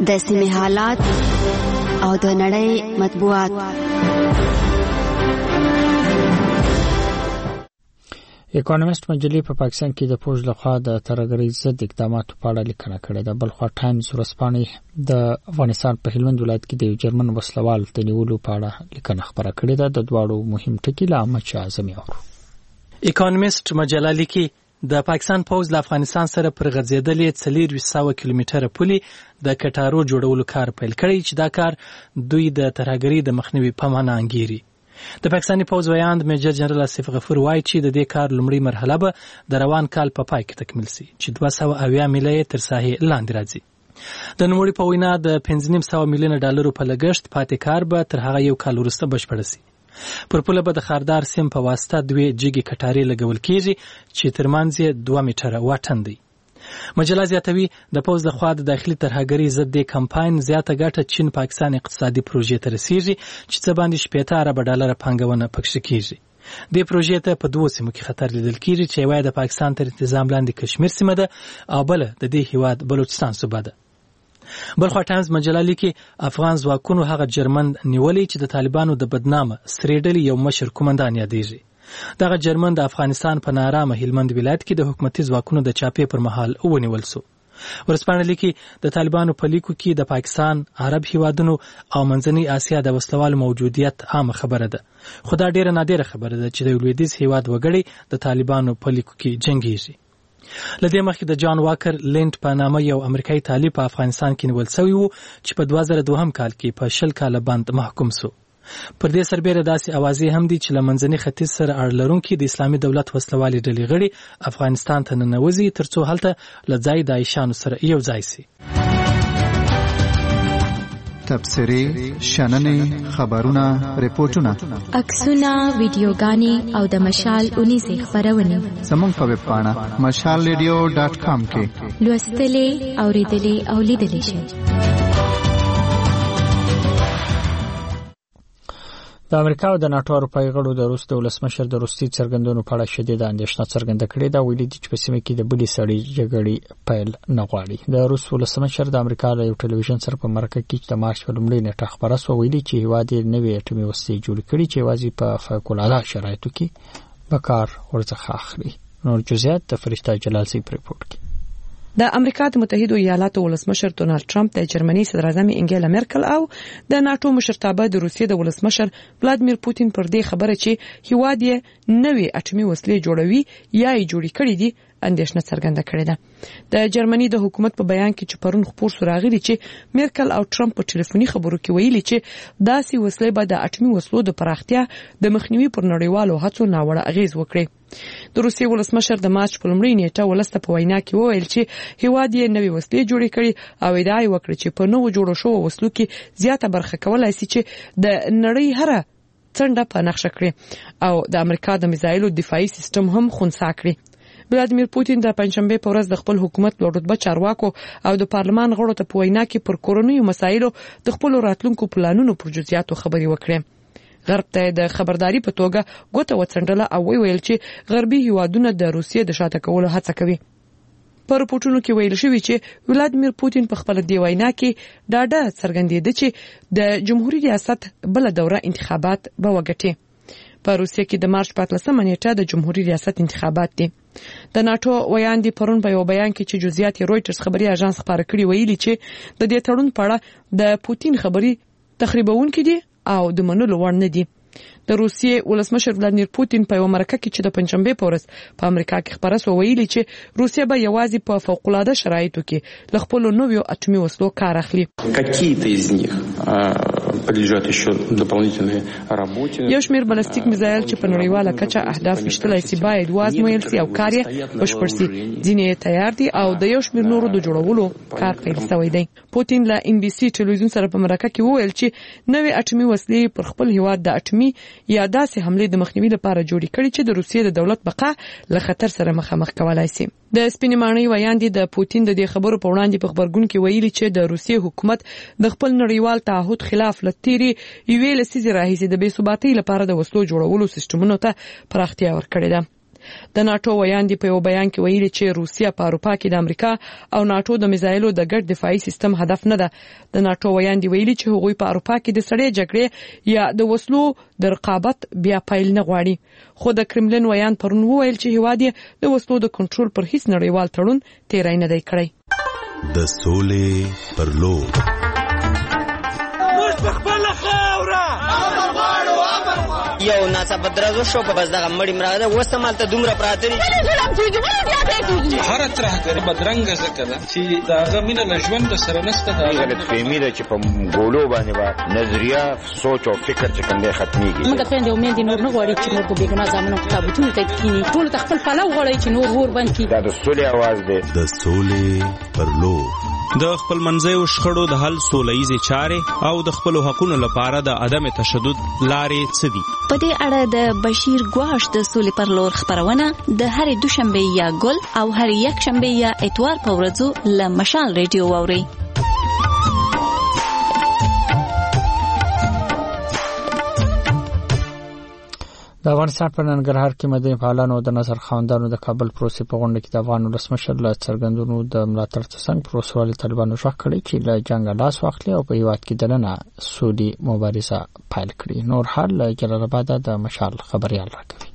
د سیمې حالات او د نړۍ مطبوعات. اکونومیست مجلې په پاکستان کې د پوج لخوا د ترهګرۍ ضد اقداماتو په اړه لیکنه کړې ده. بلخوا ټایمز ورځپاڼې د افغانستان په هلمند ولایت کې د جرمن وسلوال د نیولو په اړه لیکنه خبره کړې ده. د دواړو مهم ټکي له احمد شاه اعظمي اورو. اکونومیست مجله لیکي د پاکستان پوز له افغانستان سره پر غځېدلې څلور سوه کیلومتره پولې د کټارو جوړولو کار پیل کړی چې دا کار دوی د ترهګرۍ د مخنیوي په معنا انګیري. د پاکستاني پوز ویاند میجر جنرال آصف غفور وایي چې د دې کار لومړی مرحله به د روان کال په پای کې تکمیل شي چې دوه سوه اویا میلیونه تر ساحې لاندې راځي. د نوموړي په وینا د پنځه نیم سوه میلیونه ډالرو په لګښت پاتې کار به تر هغه یو کال وروسته بشپړ شي. پر پوله به د خاردار سیم په واسطه دوی جګې کټارې لګول کیږي چې ترمنځ یې دوه میټره واټن دی. مجله زیاتوي د پوز د خوا د داخلي ترهګرۍ ضد د کمپاین زیاته ګټه چین پاکستان اقتصادي پروژې ته رسیږي چې څه باندې شپېته اربه ډالره پانګونه پکښې کیږي. دې پروژې ته په دوو سیمو کې خطر لیدل کیږي چې یوه د پاکستان تر انتظام لاندې کشمیر سیمه ده او بله د دې هیواد بلوچستان صوبه ده. بلخوا ټایمز مجله لیکي افغان ځواکونو هغه جرمن نیولې چې د طالبانو د بدنامه سرې ډلې یو مشر قومندان یادېږي. دغه جرمن د افغانستان په نارامه هلمند ولایت کې د حکومتي ځواکونو د چاپې پر مهال ونیول شو. ورځپاڼه لیکي د طالبانو په لیکو کې د پاکستان، عرب هیوادونو او منځنۍ اسیا د وسلوالو موجودیت عامه خبره ده، خو دا ډیره نادره خبره ده چې د لویدیځ هیواد وګړي د طالبانو په لیکو کې جنګیږي. لدې مخکې د جان واکر لینډ په نامه یو امریکایي طالب په افغانستان کې نیول شوی و چې په دوه زره دوهم کال کې په شل کاله بند محکوم شو. پر دې سربېره داسې اوازې هم دي چې له منځني ختیځ سره اړه لرونکي د اسلامي دولت وسلوالې ډلې غړي افغانستان ته ننوځي ترڅو هلته له ځای داعشانو سره یو ځای شي. تبصرې، شننې، خبرونه، ریپورتونه، عکسونه، ویډیوګانې او د مشال اونیزې خپرونې زموږ په ویب پاڼه مشال ریډیو ډاټ کام کې لوستلې، اوریدلې او لیدلې شئ. د امریکا او د ناتو اروپایي غړو د روس د ولسمشر د روسي څرګندونو په اړه شدیده اندېښنه څرګنده کړې ده. ویلي دي چې په سیمه کې د بلې سړې جګړې پیل نه غواړي. د روس ولسمشر د امریکا له یو ټلویزیون سره په مرکه کې چې د مارچ په لومړۍ نیټه خبره شوه ویلي چې هیواد یې نوې اټومي وسلې جوړې کړي چې یوازې په فوق‌العاده شرایطو کې به کار ورڅخه اخلي. نور جزئیات د فرشته جلال سی په ریپورت کې. د امریکا د متحده ایالاتو ولسمشر ډونالد ټرمپ، د جرمني صدر اعظم انګیلا مرکل او د ناتو مشرتابه د روسیې د ولسمشر ولادیمیر پوتین پر دې خبره چې هیواد یې نوې اټومي وسلې جوړوي یا یې جوړې کړې دي اندېښنه څرګنده کړې ده. د جرمني د حکومت په بیان کې چې پرون خبر سو راغلی چې مرکل او ټرمپ په ټلیفوني خبرو کې ویلي چې داسې وسلې به د اټومي وسلو د پراختیا د مخنیوي پر نړیوالو هڅو ناوړه اغیز وکړي. د روسیې ولسمشر د مارچ په لومړۍ نیټه ولسته په وینا کې وویل چې هیواد یې نوې وسلې جوړې کړې او ادعا یې وکړه چې په نوو جوړو شوو وسلو کې زیاته برخه کولای شي چې د نړۍ هره څنډه په نقشه کړي او د امریکا د میزایلو دفاعي سیستم هم خنثی کړي. ولادیمیر پوتین د پنځشنبه په ورځ د خپل حکومت لوړ رتبه چارواکو او د پارلمان غړو ته په وینا کې پر کورونیو مسایلو د خپل راتلونکو پلانونو پر جزئیاتو خبري وکړي. غرب ته د خبرداري په توګه ګوته وڅنډله او ویل چې غربي هیوادونه د روسیې د شاته کولو هڅه کوي. په رپورټونو کې ویل شوی چې ولادیمیر پوتین په خپل دی وینا کې ډاډه څرګندېده چې د جمهوریت ریاست بل دوره انتخابات به وګټي. په روسیې کې د مارچ په اتلسمه نیټه د جمهوریت ریاست انتخابات دي. د ناتو ویاندې پرون په یو بیان کې چې جزئیات رويټرز خبري اژانس خبره کړي ویلي چې د دې تړون په اړه د پوتین خبري تخریبونکې دي او د منلو وړ نه دي. د روسیې ولسمشر ولادیمیر پوتین په یو مرکه کې چې د پنځشنبه په ورځ په امریکا کې خبره سو ویلي چې روسیا به یوازې په فوق‌العاده شرایطو کې ل خپل نوو اټومي وسلو کار اخلي. какие-то из них подлежат еще дополнительной работе. یو شمېر بلستیک میزایل چې په نړیواله کچه اهداف وشتلای سي باید وازمویل سي او کار یې بشپړ سي. ځینې تیار دي او د یو شمېر نورو د جوړولو کار پیل شوی دی. پوتین له ان بي سي ټلویزیون سره په مرکه کې وویل چې نوې اټومي وسلې پر خپل هیواد د اټومي یا داسې حمله د مخنیوي لپاره جوړې کړي چې د روسیې د دولت بقا له خطر سره مخامخ کولای شي. د سپینمانۍ ویاندې د پوتین د دې خبرو په وړاندې په خبرګون کې ویلي چې د روسیې حکومت د خپل نړیوال تعهد خلاف لتيري یوې لسیزې راهیسې د بې ثباتۍ لپاره د وسلو جوړولو سیستمونو ته پراختیا ورکړې ده. د ناتو ویاندې په یو بیان کې ویلي چې روسیا په اروپا کې د امریکا او ناتو د میزایلو د ګډ دفاعي سیستم هدف نه ده. د ناتو ویاندې ویلي چې هغوی په اروپا کې د سړې جګړې یا د وسلو د رقابت بیا پیل نه غواړي. خو د کرملین ویان پرون وویل چې هیواد یې د وسلو د کنټرول پر هیڅ نړیوال تړون تیری نه دی کړی. د سولې پر لور یو ناڅاپه درزو شو په بس دغه مړی مراده وسمال ته دومره پراته دي هر ترهګر بدرنګ ځکه ده چې داغه مینه له ژوند سره نشته. دا غلط فهمي ده چې په ګولو باندې با نظریه سوچ او فکر چې کوم دی ختميږي. موږ ته د امید نور نه غواړي چې موږ به ګناه زمونږ کتابونه ته کینی ټول خپل پلو غواړي چې نور ور باندې دا د سولې आवाज دی. د سولې پر لور د خپل منځیو شخړو د حل سولهییزې چارې او د خپلو حقونو لپاره د عدم تشدد لارې څه دي؟ په دې اړه د بشیر ګواش د سولې پر لور خبرونه د هرې دوشنبه یا ګل او هرې یکشنبه یا اتوار په ورځو له مشال ریډیو واورئ. د افغانستان په ننګرهار کې مدني فعالانو د نظر خواندانو د کابل پروسې په غونډه کې د افغان ولسمشر له څرګندونو د ملاتړ ترڅنګ پروسوالي طالبانو ژغ کړی چې له جنګ لاس واخلي او په هیواد کې دننه سولې مبارزه پیل کړي. نور حال له جلال آباد د مشال خبريال راکوي.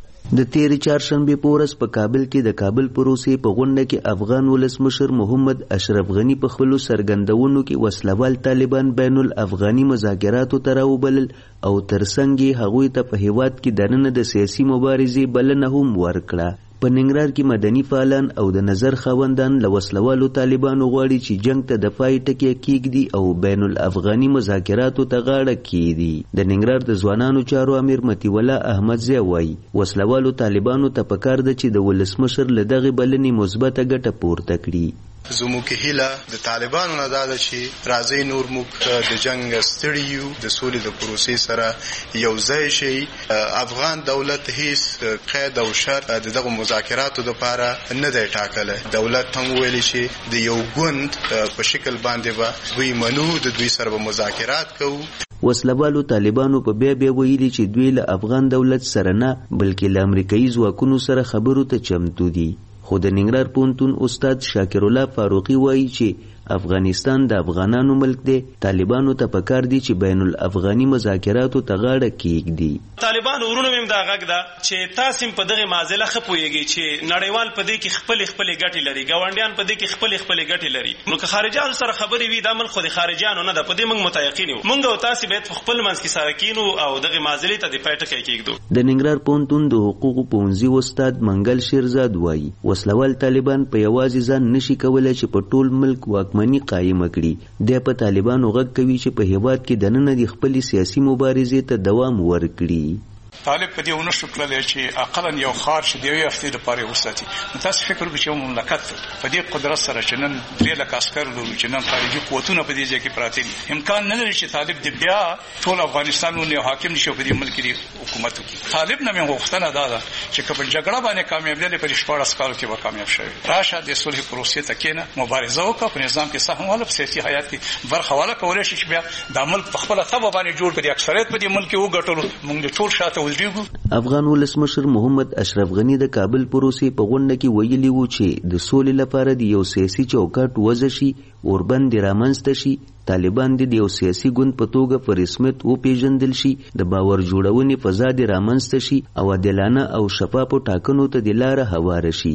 د تیری چهارشنبه پورس په کابل کې د کابل پروسې په غونډه کې افغان ولسمشر محمد اشرف غنی په خپل سرګندونو کې وسلوال طالبان بین الافغاني مذاکراتو تراوبل او ترڅنګ هغوی ته په هیواد کې دننه د سیاسي مبارزې بلنه هم ورکړه. په ننګرهار کې مدني فعالان او د نظر خاوندان له وسلوالو طالبانو غواړي چې جنگ ته د پای ټکی کېږدي او بین الافغاني مذاکراتو ته غاړه کېږدي. د ننګرهار د ځوانانو چارو امیر متی الله احمدزی وایي وسلوالو طالبانو ته پکار ده چې د ولسمشر له دغه بلنې مثبته ګټه پورته کړي. زموږ هیله د طالبانو نه ده چې راځي نور موږ د جنگ ستړي یو د سولې د پروسې سره یو ځای شي. افغان دولت هیڅ قید او شرط د دغه مذاکراتو لپاره نه دی ټاکلی. دولت هم ویلي چې د یو ګوند په شکل باندې به دوی منو د دوی سره به مذاکرات کوو. وسلوالو طالبانو په بیا بیا ویلي چې دوی له افغان دولت سره نه بلکې له امریکایي ځواکونو سره خبرو ته چمتو دي. خو د ننګرهار پوهنتون استاد شاکر الله فاروقي وایي چې افغانستان د افغانانو ملک دی. طالبانو ته پکار دي چې بین الافغاني مذاکراتو ته غاړه کېږدي. طالبان ورونه مم دا غږ ده چې تاسو په دغه معضله خپويږي چې نړیوال په دې کې خپل خپل ګټې لري، ګاونډیان په دې کې خپل خپل ګټې لري. نو که خارجانو سره خبرې وي د عمل خو د خارجانو نه ده، په دې موږ متيقن یو. موږ او تاسو باید خپل منځ کې سره کینو او دغه معضله ته د پټه کې کېږدو. د ننګرهار پوهنتون د حقوقو پوهنځي استاد منګل شیرزاد وایي وسلوال طالبان په یوازې ځان نشي کولای چې په ټول ملک واکمني قائم کړي. د په طالبانو غږ کوي چې په هیواد کې دننه د خپل سیاسي مبارزې ته دوام ورکړي. طالب په دې ونشو کړل چې اقلا یو خار چې دی یو هفته لپاره وساتي. تاسو فکر وکړئ چې مملکت په دې قدرت سره چې نن درې لک عسكر لري چې نن خارجي قوتونه په دې ځای کې پراته دي، امکان نه لري چې طالب دې بیا ټول افغانستان ونه حاکم نشي په دې ملک کې حکومت وکړي. طالب نه موږ غوښتنه ده چې کله جګړه باندې کامیاب دي په شپږ کال کې به کامیاب شي. راشه د صلح پروسې ته کېنه مبارزه وکړه، په نظام کې سهم والا په سیاسي حیات کې برخه والا کولای شي چې بیا د ملک په خپل ثبات باندې جوړ کړي. اکثریت په دې ملک کې وګټلو موږ ټول شاته ودرېږو. افغان ولسمشر محمد اشرف غنی د کابل پروسې په غونډه کې ویلي وو چې د سولې لپاره د یو سیاسي چوکاټ وضع شي، اوربند رامنځته شي، طالبان د یو سیاسي ګوند په توګه په رسمیت وپیژندل شي، د باور جوړونې فضا د رامنځته شي او عادلانه او شفافو ټاکنو ته د لاره هواره شي.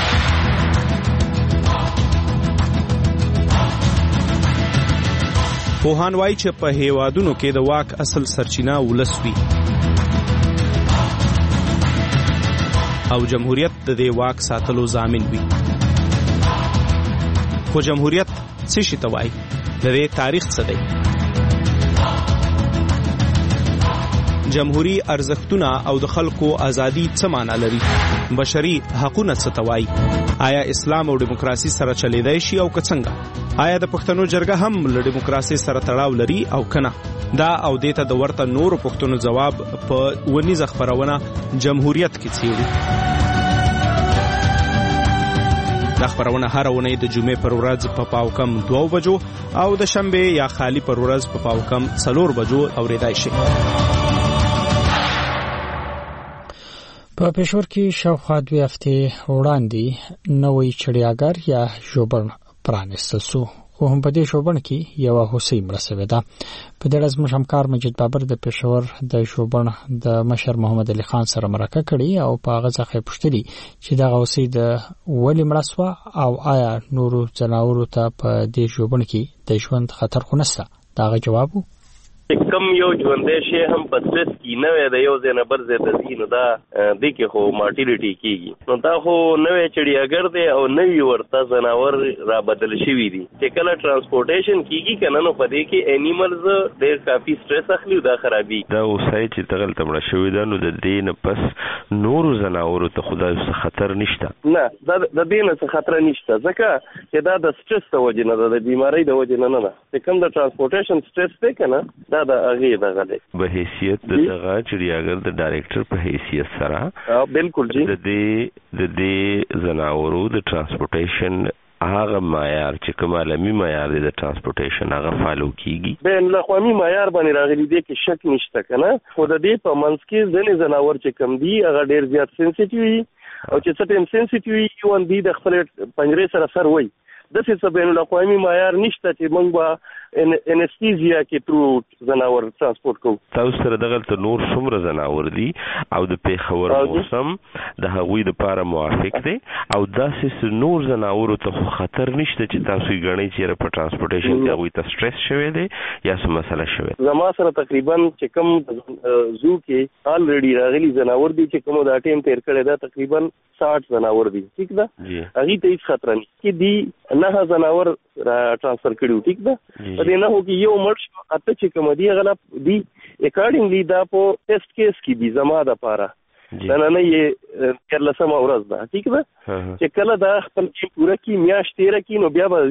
پوهان وایي چې په هیوادونو کې د واک اصل سرچینه ولس وي او جمهوریت د دې واک ساتلو ضامن وي. خو جمهوریت څه شي ته وایي؟ د دې تاریخ څه دی؟ جمهوری ارزښتونه او د خلکو ازادي څه معنا لري؟ بشري حقوقونه څه ته وایي؟ آیا اسلام او دیموکراسي سره چلیدای شي او که څنګه؟ آیا د پښتنو جرګه هم له دیموکراسي سره تړاو لري او کنه؟ دا او دیته د ورته نورو پښتنو جواب په ونیزه خبرونه جمهوریت کې څیړي. دا خبرونه هر اونۍ د جمعې پر ورځ په پاو کم دوه بجو او د شنبه یا خالی پر ورځ په پاو کم څلور بجو اوریدای شي. په پېښور کې شاوخوا دوه هفتې وړاندې نوې چړیاګر یا ژوبڼ پرانیستل شو، خو هم په دې ژوبڼ کې یوه هوسۍ مړه شوې ده. په دې ورځ زموږ همکار مجید بابر د پېښور د ژوبڼ د مشر محمد علي خان سره مرکه کړې او په هغه ځکه یې پوښتلي چې دغه هوسۍ د ولې مړه شوه او آیا نورو ځناورو ته په دې ژوبڼ کې د ژوند خطر خو نشته. د هغه جواب و کم یو ژوندی شی هم په سټرس کې نوی د یو ځای نه بل ځای ته ځي، نو دا دې کې خو مارټیلیټي کېږي. نو دا خو نوی چړیاګر دی او نوي ورته ځناور را بدل شوي دي چې کله ټرانسپورټیشن کېږي که نه، نو په دې کې انیملز ډېر کافي سټرس اخلي او دا خرابي. دا اوسای چې دغلته مړه شوې ده، نو د دې نه پس نورو ځناورو ته خو دا خطر نشته؟ نه، د دې نه څه خطر نشته، ځکه چې دا د سټرس د وجې نه ده، د بیمارۍ د وجې نه نه ده. چې کوم د ټرانسپورټیشن سټرس دی که نه، دا د هغې دغه دی. په حیثیت د دغه چړیاګر د ډایرکټر په حیثیت سره بالکل جی د دې د دې ځناورو د ټرانسپورټیشن هغه معیار چې کوم عالمي معیار دی د ټرانسپورټیشن هغه فالو کیږي. بین الاقوامي معیار باندې راغلي دی کې شک نشته کنه، خو د دې په منځ کې ځینې ځناور چې کم دي هغه ډېر زیات سنسټیو وي او چې څه ټیم سنسټیو وي یو دی د خپل پنجرې سره سر وي. د څه بین الاقوامي معیار نشته چې موږ به انستیزیا کې ترو ځناور ترانسپورټ کوو. تاسو سره دغلته نور څومره ځناور دي او د پېښور موسم د هغوی دپاره موافق دی او داسې نور ځناورو ته خو خطر نشته چې تاسو یې ګڼئ چې په ټرانسپورټیشن کې هغوی ته سټرس شوی دی یا څه مسله شوې؟ زما سره تقریبا چې کوم زو کې الریډي راغلي ځناور دي چې کوم دا ټیم تیر کړی دا تقریبا ساठ ځناور دي، ٹھیک ده؟ هغې ته هېڅ خطره نشته دي. نه ځناور را ټرانسفر کړي، ټیک ده؟ په دې نهو کې یو مړ شو، اته چې کوم دي هغه دي اکارډینګلی دا په ټیسټ کیس کې دي زما دپاره. نننۍ یې څوارلسمه ورځ ده، ټیک ده؟ چې کله دا خپل ټیم پوره کړي، میاشت تېره کړي، نو بیا به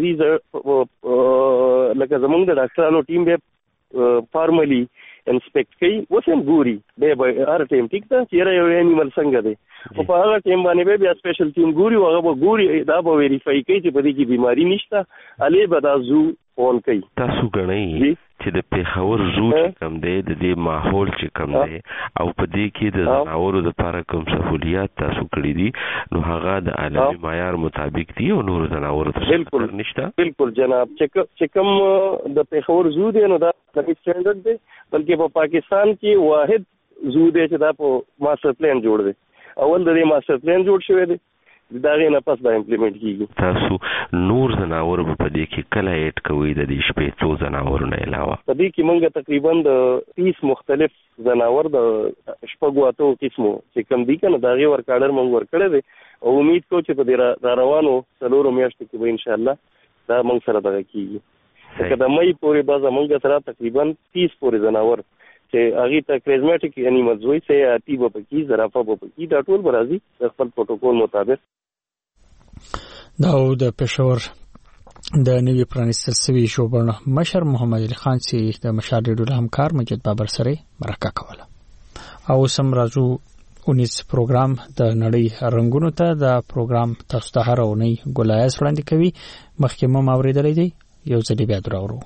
لکه زموږ د ډاکټرانو ټیم بیا فارملي انسپیکټ کوي، اوس هم ګوري دی به هر ټیم، ټیک ده؟ چېرې یو انیمل څنګه دی، خو په هغه ټیم باندې به بیا سپیشل ټیم ګوري او هغه به ګوري، دا به ویریفای کوي چې په دې کې بیماري نشته، هلې به دا زو اون کوي. تاسو ګڼئ چې د پېښور زو چې کوم دی د دې ماحول چې کوم دی او په دې کې د ځناورو دپاره کوم سهولیات تاسو کړي دي، نو هغه د عالمي معیار مطابق دي او نورو ځناورو ته خطر نشته؟ بالکل جناب، چې کوم د پېښور زو دی نو دا عالمي سټینډرډ دی، بلکې په پاکستان کې واحد زو دی چې دا په ماسټر پلان جوړ دی. اول د دې ماسټر پلان جوړ شوی دی، دا غي نه پس دا امپلیمنٹ کیږي. تاسو نور ځناور په دې کې کله ایډ کوي د دې شپې څو ځناور نه علاوه؟ په دې کې موږ تقریبا د تیس مختلف ځناور د شپږو اتو قسمو چې کوم دي کنه دا غي ورکاډر موږ ورکړی دی او امید کوو چې په دې را روانو څلورو میاشتو کې به ان شاء الله دا موږ سره دغه کیږي. که د مې پورې به موږ سره تقریبا تیس پورې ځناور چې هغه ته کرزماټیک انیملز وایي، چې اتی به پکې زرافه به پکې، دا ټول به راځي د خپل پروتوکول مطابق. دا د پېښور د نوي پرانیستل شوي ژوبڼ مشر محمد علي خان چې د مشال ریډیو همکار مجید بابر سره مرکه کوله. او سم راځو اونیس پروګرام د نړۍ رنگونو ته. د پروګرام تاسو ته هر اونۍ ګلایز وړاندې کوي، مخکې مو اوریدلې دی، یو ځل بیا دراورو.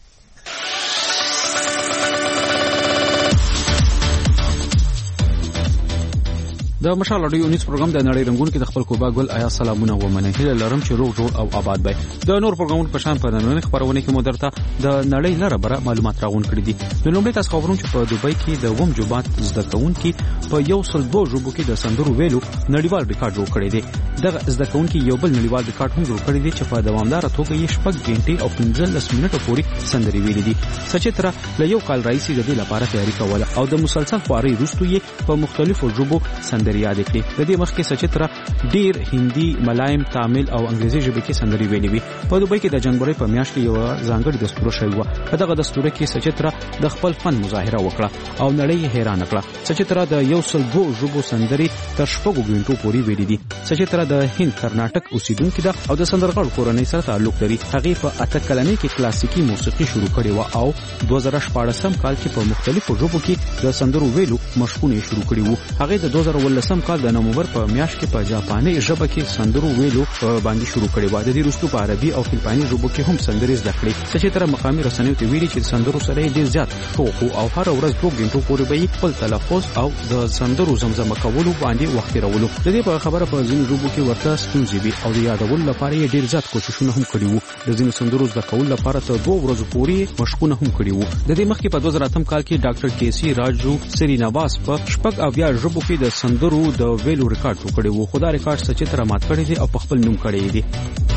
د مشال اډیو نیوز پروګرام د نړۍ رنگونو کې د خپل کوبا ګل آیا سلامونه و منه هله لرم چې روغ جوړ او آباد وي. د نور پروګرامونو په شان په نننۍ خبرونه کې مو درته د نړۍ لره بره معلومات راغون کړي دي. د لومړي تاسو خبرونه چې په دوبۍ کې د ووم جوبات زده کوونکي په یو سل دوه ژبو کې د سندرو ویلو نړیوال ریکارډ جوړ کړی دی. دغه زده کوونکي یو بل نړیوال ریکارډ هم جوړ کړی دی چې په دوامدار توګه یې شپږ غنټې او پنځلس منټو پورې سندري ویلې دي. سچترا له یو کال راځي د دې لپاره تیاری کوله او د مسلسل خواري وروسته یې په مختلفو ژبو سندري یاد کړې. د دې مخکې سچترا ډیر هندي، ملایم، تامل او انګریزي ژبې کې سندري ویلې وي. په دوبۍ کې د جنوري په میاشت کې یو ځانګړی دستور شوی و. په دغه دستور کې سچترا د خپل فن مظاهره وکړه او نړۍ حیران کړه. سچترا د یو سل دوه ژبو سندري تر شپږو غنټو پورې ویلې دي. سچترا د هند کرناټک اوسیدونکو ده او د سندرغاړو کورنۍ سره تعلق لري. هغه په اته کلنۍ کې کلاسیکي موسیقي شروع کړې و او دوه زره شپږم کال کې په مختلفو ژبو کې د سندرو ویلو مشقونه شروع کړي وو. هغه د دوه زره لسم کال د نومبر په میاشت کې په جاپاني ژبه کې سندرو ویلو باندې شروع کړي و. د دې وروسته په عربي او فلپایني ژبو کې هم سندرې زده کړې. چې تر مقامي رسنیو ته ویلي چې سندرو سره ډیر زیات شوق او هر ورځ دوه غنټو پورې به خپل تلفظ او د سندرو زمزمه کولو باندې وخت راولو. د دې په خبره په ځینو ژبو کې ورته ستونزې وي او د یادولو لپاره یې ډیر زیات کوششونه هم کړي وو. د ځینو سندرو زده کولو لپاره تر دوه ورځې پورې مشقونه هم کړي وو. د دې مخکې په دوه زره اتم کال کې ډاکټر کیسی راجو سرینواس په شپږ اویا ژبو کې د سندرو د ویلو ریکارډ جوړ کړی وو. خو دا ریکارډ سچې تر مات کړی دی او په خپل نوم کړی دی.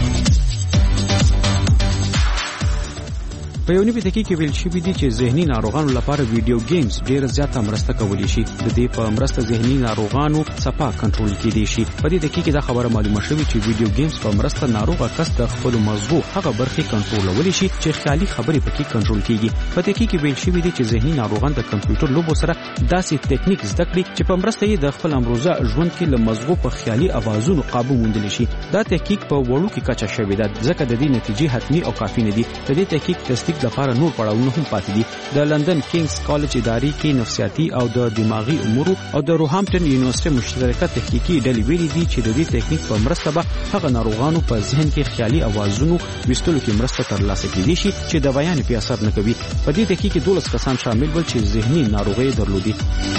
په یو نیمه دقیقه کې ویل شوی دی چې ذهني ناروغانو لپاره ویډیو گیمز ډېر زیاته مرسته کولی شي. د دې په مرسته ذهني ناروغانو صفا کنټرول کېدی شي. په دې دقیقه کې دا خبره معلومه شوې چې ویډیو گیمز په مرسته ناروغه کس د خپل مغزو هغه برخې کنټرولولی شي چې خیالي خبرې پکې کنټرول کیږي. په دې کې ویل شوی دی چې ذهني ناروغان د کمپیوټر لوبو سره داسې ټیکنیک زده کړي چې په مرسته یې د خپل امروزه ژوند کې له مغزو په خیالي اوازونو قابو موندل شي. دا تحقیق په وړو کې کچا شوی دی ځکه د دې نتیجې حتمی او کافي نه دي. د دې تحقیق تصدیق لپاره نور پړاوونه هم پاتې دي. د لندن کینګز کالج ادارې کې نفسیاتي او د دماغي امور او د روهامپټن یونیورسيټي مشترکه تحقیقي ډلې ویلي دي چې د دې تکنیک په مرسته به هغه ناروغانو په ذهن کې خیالي اوازونو وستلو کې مرسته ترلاسه کیدي شي چې د بیان په اثر نه کوي. په دې تحقیق کې دولس کسان شامل ول چې ذهني ناروغي درلودي.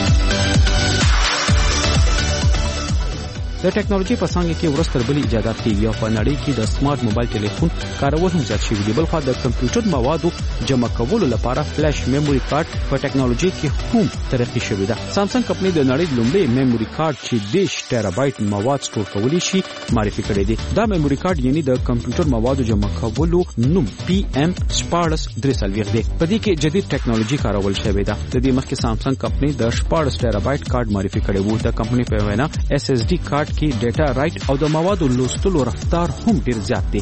د ټیکنالوژي په څنګه کې ورستر بل ایجادات کیږي او په نړۍ کې د سمارټ موبایل ټلیفون کارول هم زیات شوی دی. بل خو د کمپیوټر موادو جمع کولو لپاره فلش میموري کارت په ټیکنالوژي کې هم ترقی شوی ده. سامسنګ کمپنۍ د نړۍ لومړی میموري کارت چې دیش ټیرابایټ مواد سٹور کولی شي معرفي کړی دی. دا میموري کارت یعنی د کمپیوټر موادو جمع کولو نوم پی ام شپاړس درې سلويخ دی. په دې کې جدید ټیکنالوژي کارول شوی ده. د دې مخکې سامسنګ کمپنۍ د شپاړس ټیرابایټ کارت معرفي کړی وو. د کمپنۍ په وینا اس اس ډي کارت کې ډیټا رائټ او د موادو لوستلو رفتار هم ډیر زیات دی.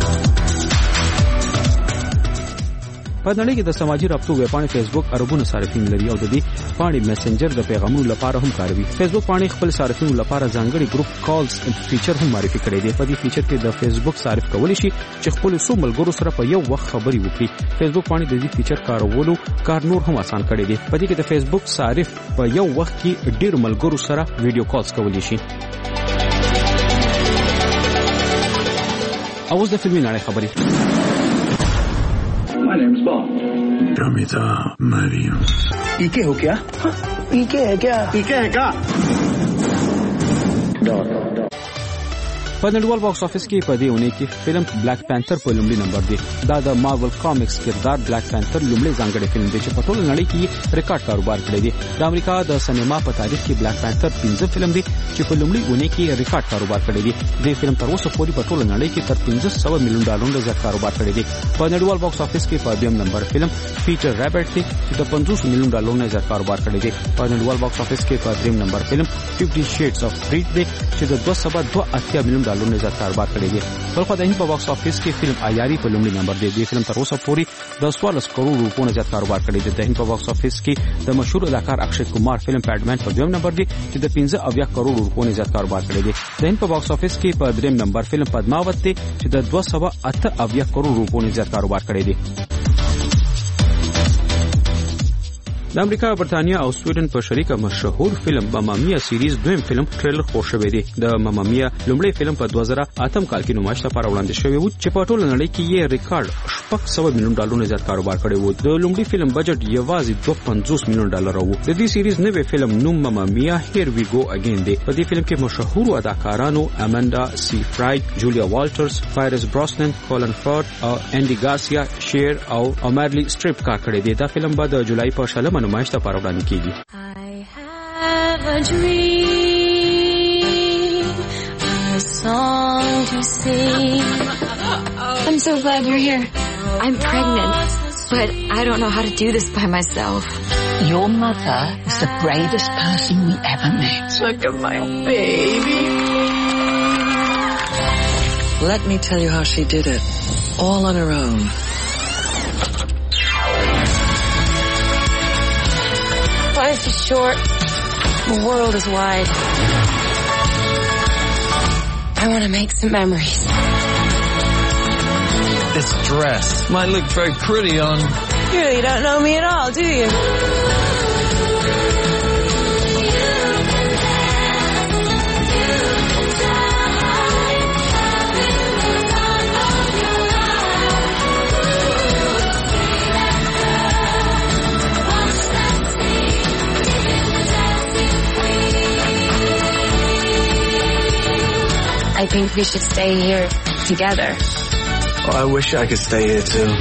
په نړۍ کې د سماجي رابطو ویبپاڼې فیسبوک اربونه صارفین لري او د دې پاڼې میسنجر د پیغامونو لپاره هم کاروي. فیسبوک پاڼې خپل صارفینو لپاره ځانګړي ګروپ کالز فیچر هم معرفي کړی دی. په دې فیچر کې د فیسبوک صارف کولی شي چې خپل څو ملګرو سره په یو وخت خبري وکړي. فیسبوک پاڼې د دې فیچر کارولو کار نور هم آسان کړی دی. په دې کې د فیسبوک صارف په یو وخت کې ډیر ملګرو سره ویډیو کالز کولی شي. اوس د فلمي نړۍ خبرې. My name's Bond. Pramita Mariam. ¿Y qué हो क्या? ¿Y qué है क्या? ¿Y qué है क्या? Dot. په نړیوال باکس افیس کې په دې اونۍ کې فلم بلیک پانتر په لومړي نمبر دی. دا د مارول کامکس کردار بلیک پانتر لومړی ځانګړی فلم دی چې په ټوله نړۍ کې ریکارډ کاروبار کړی دی. د امریکا د سینما په تاریخ کې بلیک پانتر پنځم فلم دی چې په لومړي اونۍ کې ریکارډ کاروبار کړی دی. د فلم تر اوسه پورې په ټوله نړۍ کې تر پنځه سوه میلیون ډالرونو زیات کاروبار کړی دی. په نړیوال باکس افیس کې په دویم نمبر فلم پیټر رابرټ دی چې د پنځوس میلیون ډالرونو زیات کاروبار کړی دی. په نړیوال باکس افیس کې په دریم نمبر فلم فifty shades of grey دی چې د دوه سوه دوه اتیا میلیون ډالرونو زیات کاروبار کړی دی. بلخو د هند په باکس افیس کې فلم عیاري په لومړي نمبر دی. د فلم تر اوسه پورې د څوارلس کروڑ روپیو زیات کاروبار کړی دی. د هند په باکس افیس کې د مشهور اداکار اکشي کمار فلم پیډمن په دویم نمبر دی چې د پنځه اویا کروڑ روپیو زیات کاروبار کړی دی. د هند په باکس افیس کې په دریم نمبر فلم پدماوت دی چې د دوه سوه اته اویا کروڑ روپیو زیات کاروبار کړی دی. د امریکا، برتانیا او سویډن په شریکه مشهور فلم ماما میا سیریز دویم فلم ټریلر خور شوی دی. د ماما میا لومړی فلم په دوه زره اتم کال کې نمایش لپاره وړاندې شوی و چې په ټوله نړۍ کې یې ریکارډ شپږ سوه میلیون ډالرونو زیات کاروبار کړی و. د لومړي فلم بجټ یوازې دوه پنځوس میلیون ډالر و. د دې سیریز نوې فلم نوم ماما میا هیر وی گو اگین دی. په دې فلم کې مشهور اداکارانو اماندا سیفراید، جولیا والټرز، فایرس براسنن، کولن فرت او انډي ګارسیا شیر او امرلی سټریپ کار کړی دی. دا فلم به د جولای په شلمه نمایش لپاره وړاندې کیږي. I have a dream, a song to sing. I'm so glad you're here. I'm pregnant, but I don't know how to do this by myself. Your mother is the bravest person we ever met. Look at my baby. Let me tell you how she did it, all on her own. Life is short. The world is wide. I want to make some memories. This dress might look very pretty on... You really don't know me at all, do you? I think we should stay here together. Oh, I wish I could stay here too.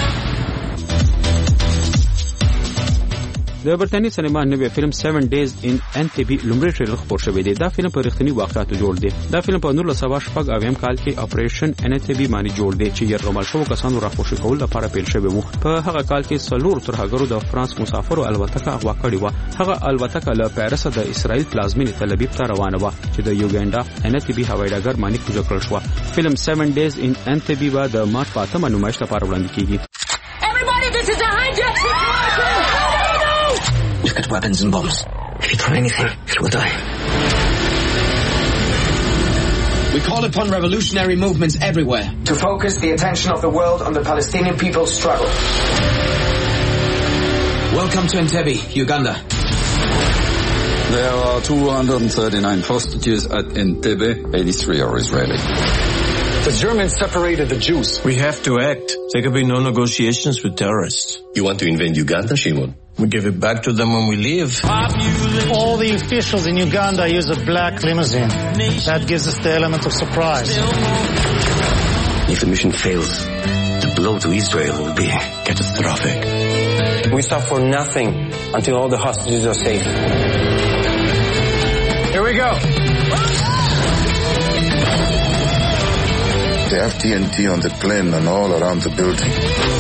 د برتانیې سینما نوې فلم سیون ډیز ان انتبی لومړی ټریلر خپور شوی دی. دا فلم په رښتینی واقعاتو جوړ دی. دا فلم په نولس سوه شپږ اویایم کال کې اپریشن انتبی باندې جوړ دی چې یرغمل شوو کسانو راخوشي کول لپاره پیل شوی و. په هغه کال کې څلور ترهګرو د فرانس مسافرو الوتکه اغوا کړې و. هغه الوتکه له پاریس د اسرائیل پلازمینې تل ابیب ته روانه و چې د یوګانډا انتبی هوایي ډګر باندې کوزه کړل شو. فلم سیون ډیز ان انتبی به د مارچ په اتمه نمایش لپاره وړاندې کیږي. Everybody, this is a hijack! Look at weapons and bombs. If you try anything, it will die. We call upon revolutionary movements everywhere to focus the attention of the world on the Palestinian people's struggle. Welcome to Entebbe, Uganda. There are two hundred thirty-nine hostages at Entebbe, eighty-three are Israeli. The Germans separated the Jews. We have to act. There can be no negotiations with terrorists. You want to invade Uganda, Shimon? We give it back to them when we leave. All the officials in Uganda use a black limousine. That gives us the element of surprise. If the mission fails, the blow to Israel will be catastrophic. We stop for nothing until all the hostages are safe. Here we go. They have T N T on the plane and all around the building.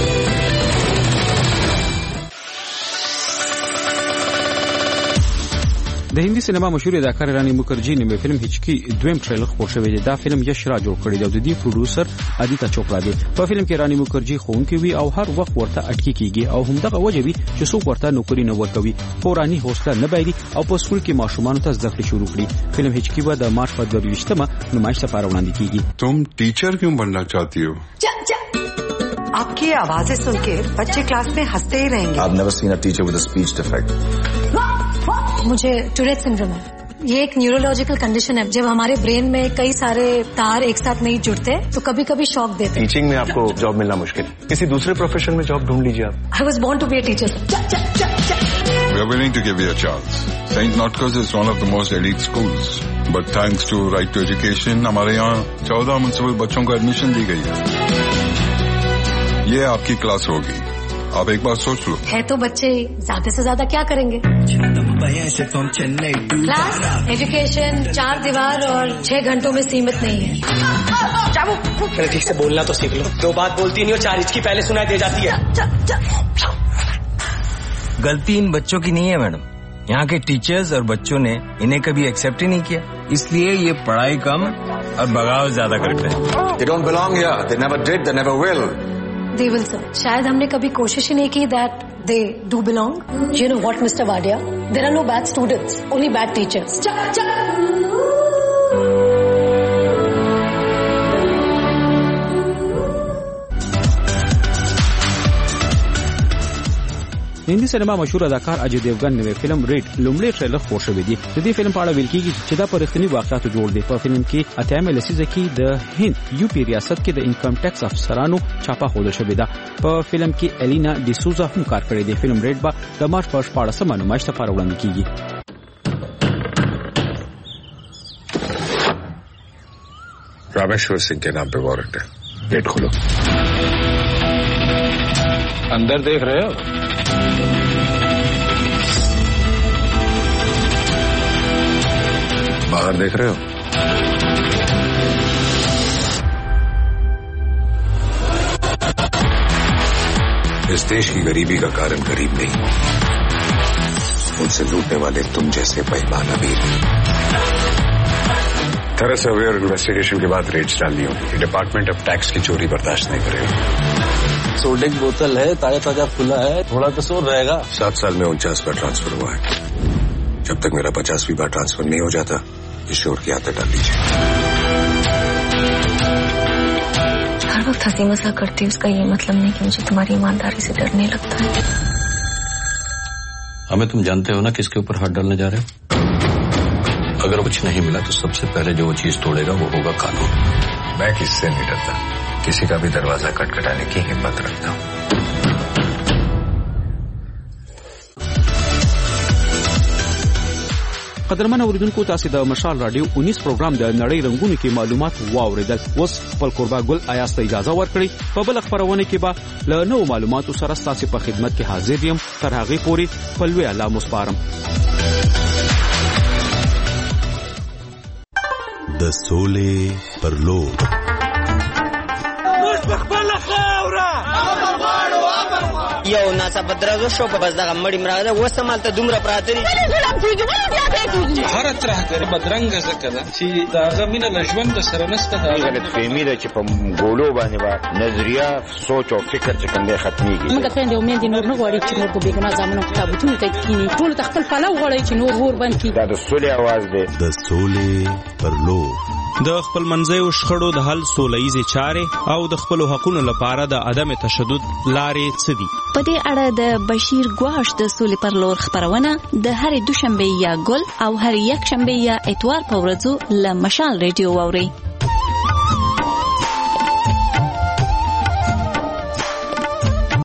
د هندي سینما مشهور اداکار رانی مکرجی نوې فلم هچکی دویم ټریلر خپور شوی دی. دا فلم یش را جوړ کړی دی او د دې پروډوسر ادیتا چوپړا دی. په فلم کې رانی مکرجی خوونکی وی او هر وخت ورته اٹکی کیږي او همدغه وجه وی چې څوک ورته نوکری نه ورکوي. خو رانی حوصله نه بایلي او په سکول کې ماشومان ته زده کړې شروع کړي. فلم هچکی به د مارچ په دوه ویشتمه نمایش لپاره وړاندې کیږي. तुम टीचर क्यों बनना चाहती हो? आपकी आवाजें सुन के बच्चे क्लास में हंसते ही रहेंगे. I've never seen a teacher with a speech defect. मुझे टूरेट सिंड्रोम है. ये एक न्यूरोलॉजिकल कंडीशन है. जब हमारे ब्रेन में कई सारे तार एक साथ नहीं जुड़ते तो कभी कभी शॉक देते हैं. टीचिंग में आपको जॉब मिलना मुश्किल. किसी दूसरे प्रोफेशन में जॉब ढूंढ लीजिए आप. I was born to be a teacher. We are willing to give you a chance. Saint Notcos is one of the most elite schools. But thanks to Right to Education, हमारे यहाँ चौदह म्युनिसिपल बच्चों को एडमिशन दी गई है. ये आपकी क्लास होगी. आप एक बार सोच लो. है तो बच्चे ज्यादा से ज्यादा क्या करेंगे? क्लास, एजुकेशन, चार दीवार और छह घंटों में सीमित नहीं है. पहले ठीक से बोलना तो सीख लो. दो बात बोलती नहीं और चार हिचकी पहले सुनाई दे जाती है. गलती इन बच्चों की नहीं है मैडम. यहाँ के टीचर्स और बच्चों ने इन्हें कभी एक्सेप्ट ही नहीं किया. इसलिए ये पढ़ाई कम और बगावत ज्यादा करते हैं. They don't belong here. They never did. They never will. They will, sir. शायद हमने कभी कोशिश ही नहीं की that they do belong. You know what, Mister Wadia? There are no bad students, only bad teachers. هندي سینما مشهور اداکار اجي دیوګن نوې فلم ریډ لومړی ټریلر خپور شوی دی. د دې فلم په اړه ویل کیږي چې دا په رښتینی واقعاتو جوړ دی. په فلم کې اتیامه لسیزه کې د هند یو پی ریاست کې د انکم ټیکس افسرانو چاپه خوده شوې ده. په فلم کې الینا ډیسوزا هم کار کړی دی. فلم ریډ به د مارچ په شپاړسمه نمایش لپاره وړاندې کیږي. रामेश्वर सिंह के नाम पे वारंट है. गेट खोलो. अंदर देख रहे हो? बाहर देख रहे हो? इस देश की गरीबी का कारण गरीब नहीं, उनसे लूटने वाले तुम जैसे बेईमान अमीर. तरह से अवेयर इन्वेस्टिगेशन के बाद रेड्स डालनी होगी. डिपार्टमेंट अब टैक्स की चोरी बर्दाश्त नहीं करेगा. सोडे की बोतल है, ताजा ताजा खुला है, थोड़ा कसूर रहेगा. सात साल में उनचास बार ट्रांसफर हुआ है. जब तक मेरा पचासवीं बार ट्रांसफर नहीं हो जाता, इस शोर की आदत डाल लीजिए. हर वक्त हंसी मजाक करती है, उसका ये मतलब नहीं कि मुझे तुम्हारी ईमानदारी से डरने लगता है. हमें तुम जानते हो ना किसके ऊपर हाथ डालने जा रहे हो? अगर कुछ नहीं मिला तो सबसे पहले जो वो चीज तोड़ेगा वो होगा कानून. मैं किससे नहीं डरता. किसी का भी दरवाजा खटखटाने की हिम्मत रखता हूँ. قدرمن اوریدونکو تاسو د مشال رادیو انیس پروګرام د نړۍ رنگونو کې معلومات واوریدل. اوس خپل قربا ګل آیاس ته اجازه ورکړي په بل خبرونه کې به له نو معلوماتو سره تاسو په خدمت کې حاضر یم. تر هغه پورې خپل الله مسپارم. د سولې پر لور یو ناسا بدرازو شو په بس دغه مړی مراده وسمال ته دومره پراته دي هر طرح د بدرنګ زکه ده چې دا غمینه لژوند سره نسته دا غلط فهمي ده چې په ګولو باندې با نظریه سوچ او فکر چې کوم ختميږي. موږ ته د امید نور نه غواړي چې نور په بیګنا ځامنو کتابونه ته کینی ټول تخپل پلو غواړي چې نور ور بند کی. دا د سولې आवाज ده. د سولې پر لور د خپل منځیو شخړو د حل سولهیزې چارې او د خپل حقوقو لپاره د عدم تشدد لارې څه دي؟ په دې اړه د بشیر ګواش د سولې پر لور خبرونه د هرې دوشنبه یا ګل او هر یک شنبه یا اتوار په ورځو له مشال ریډیو واوري.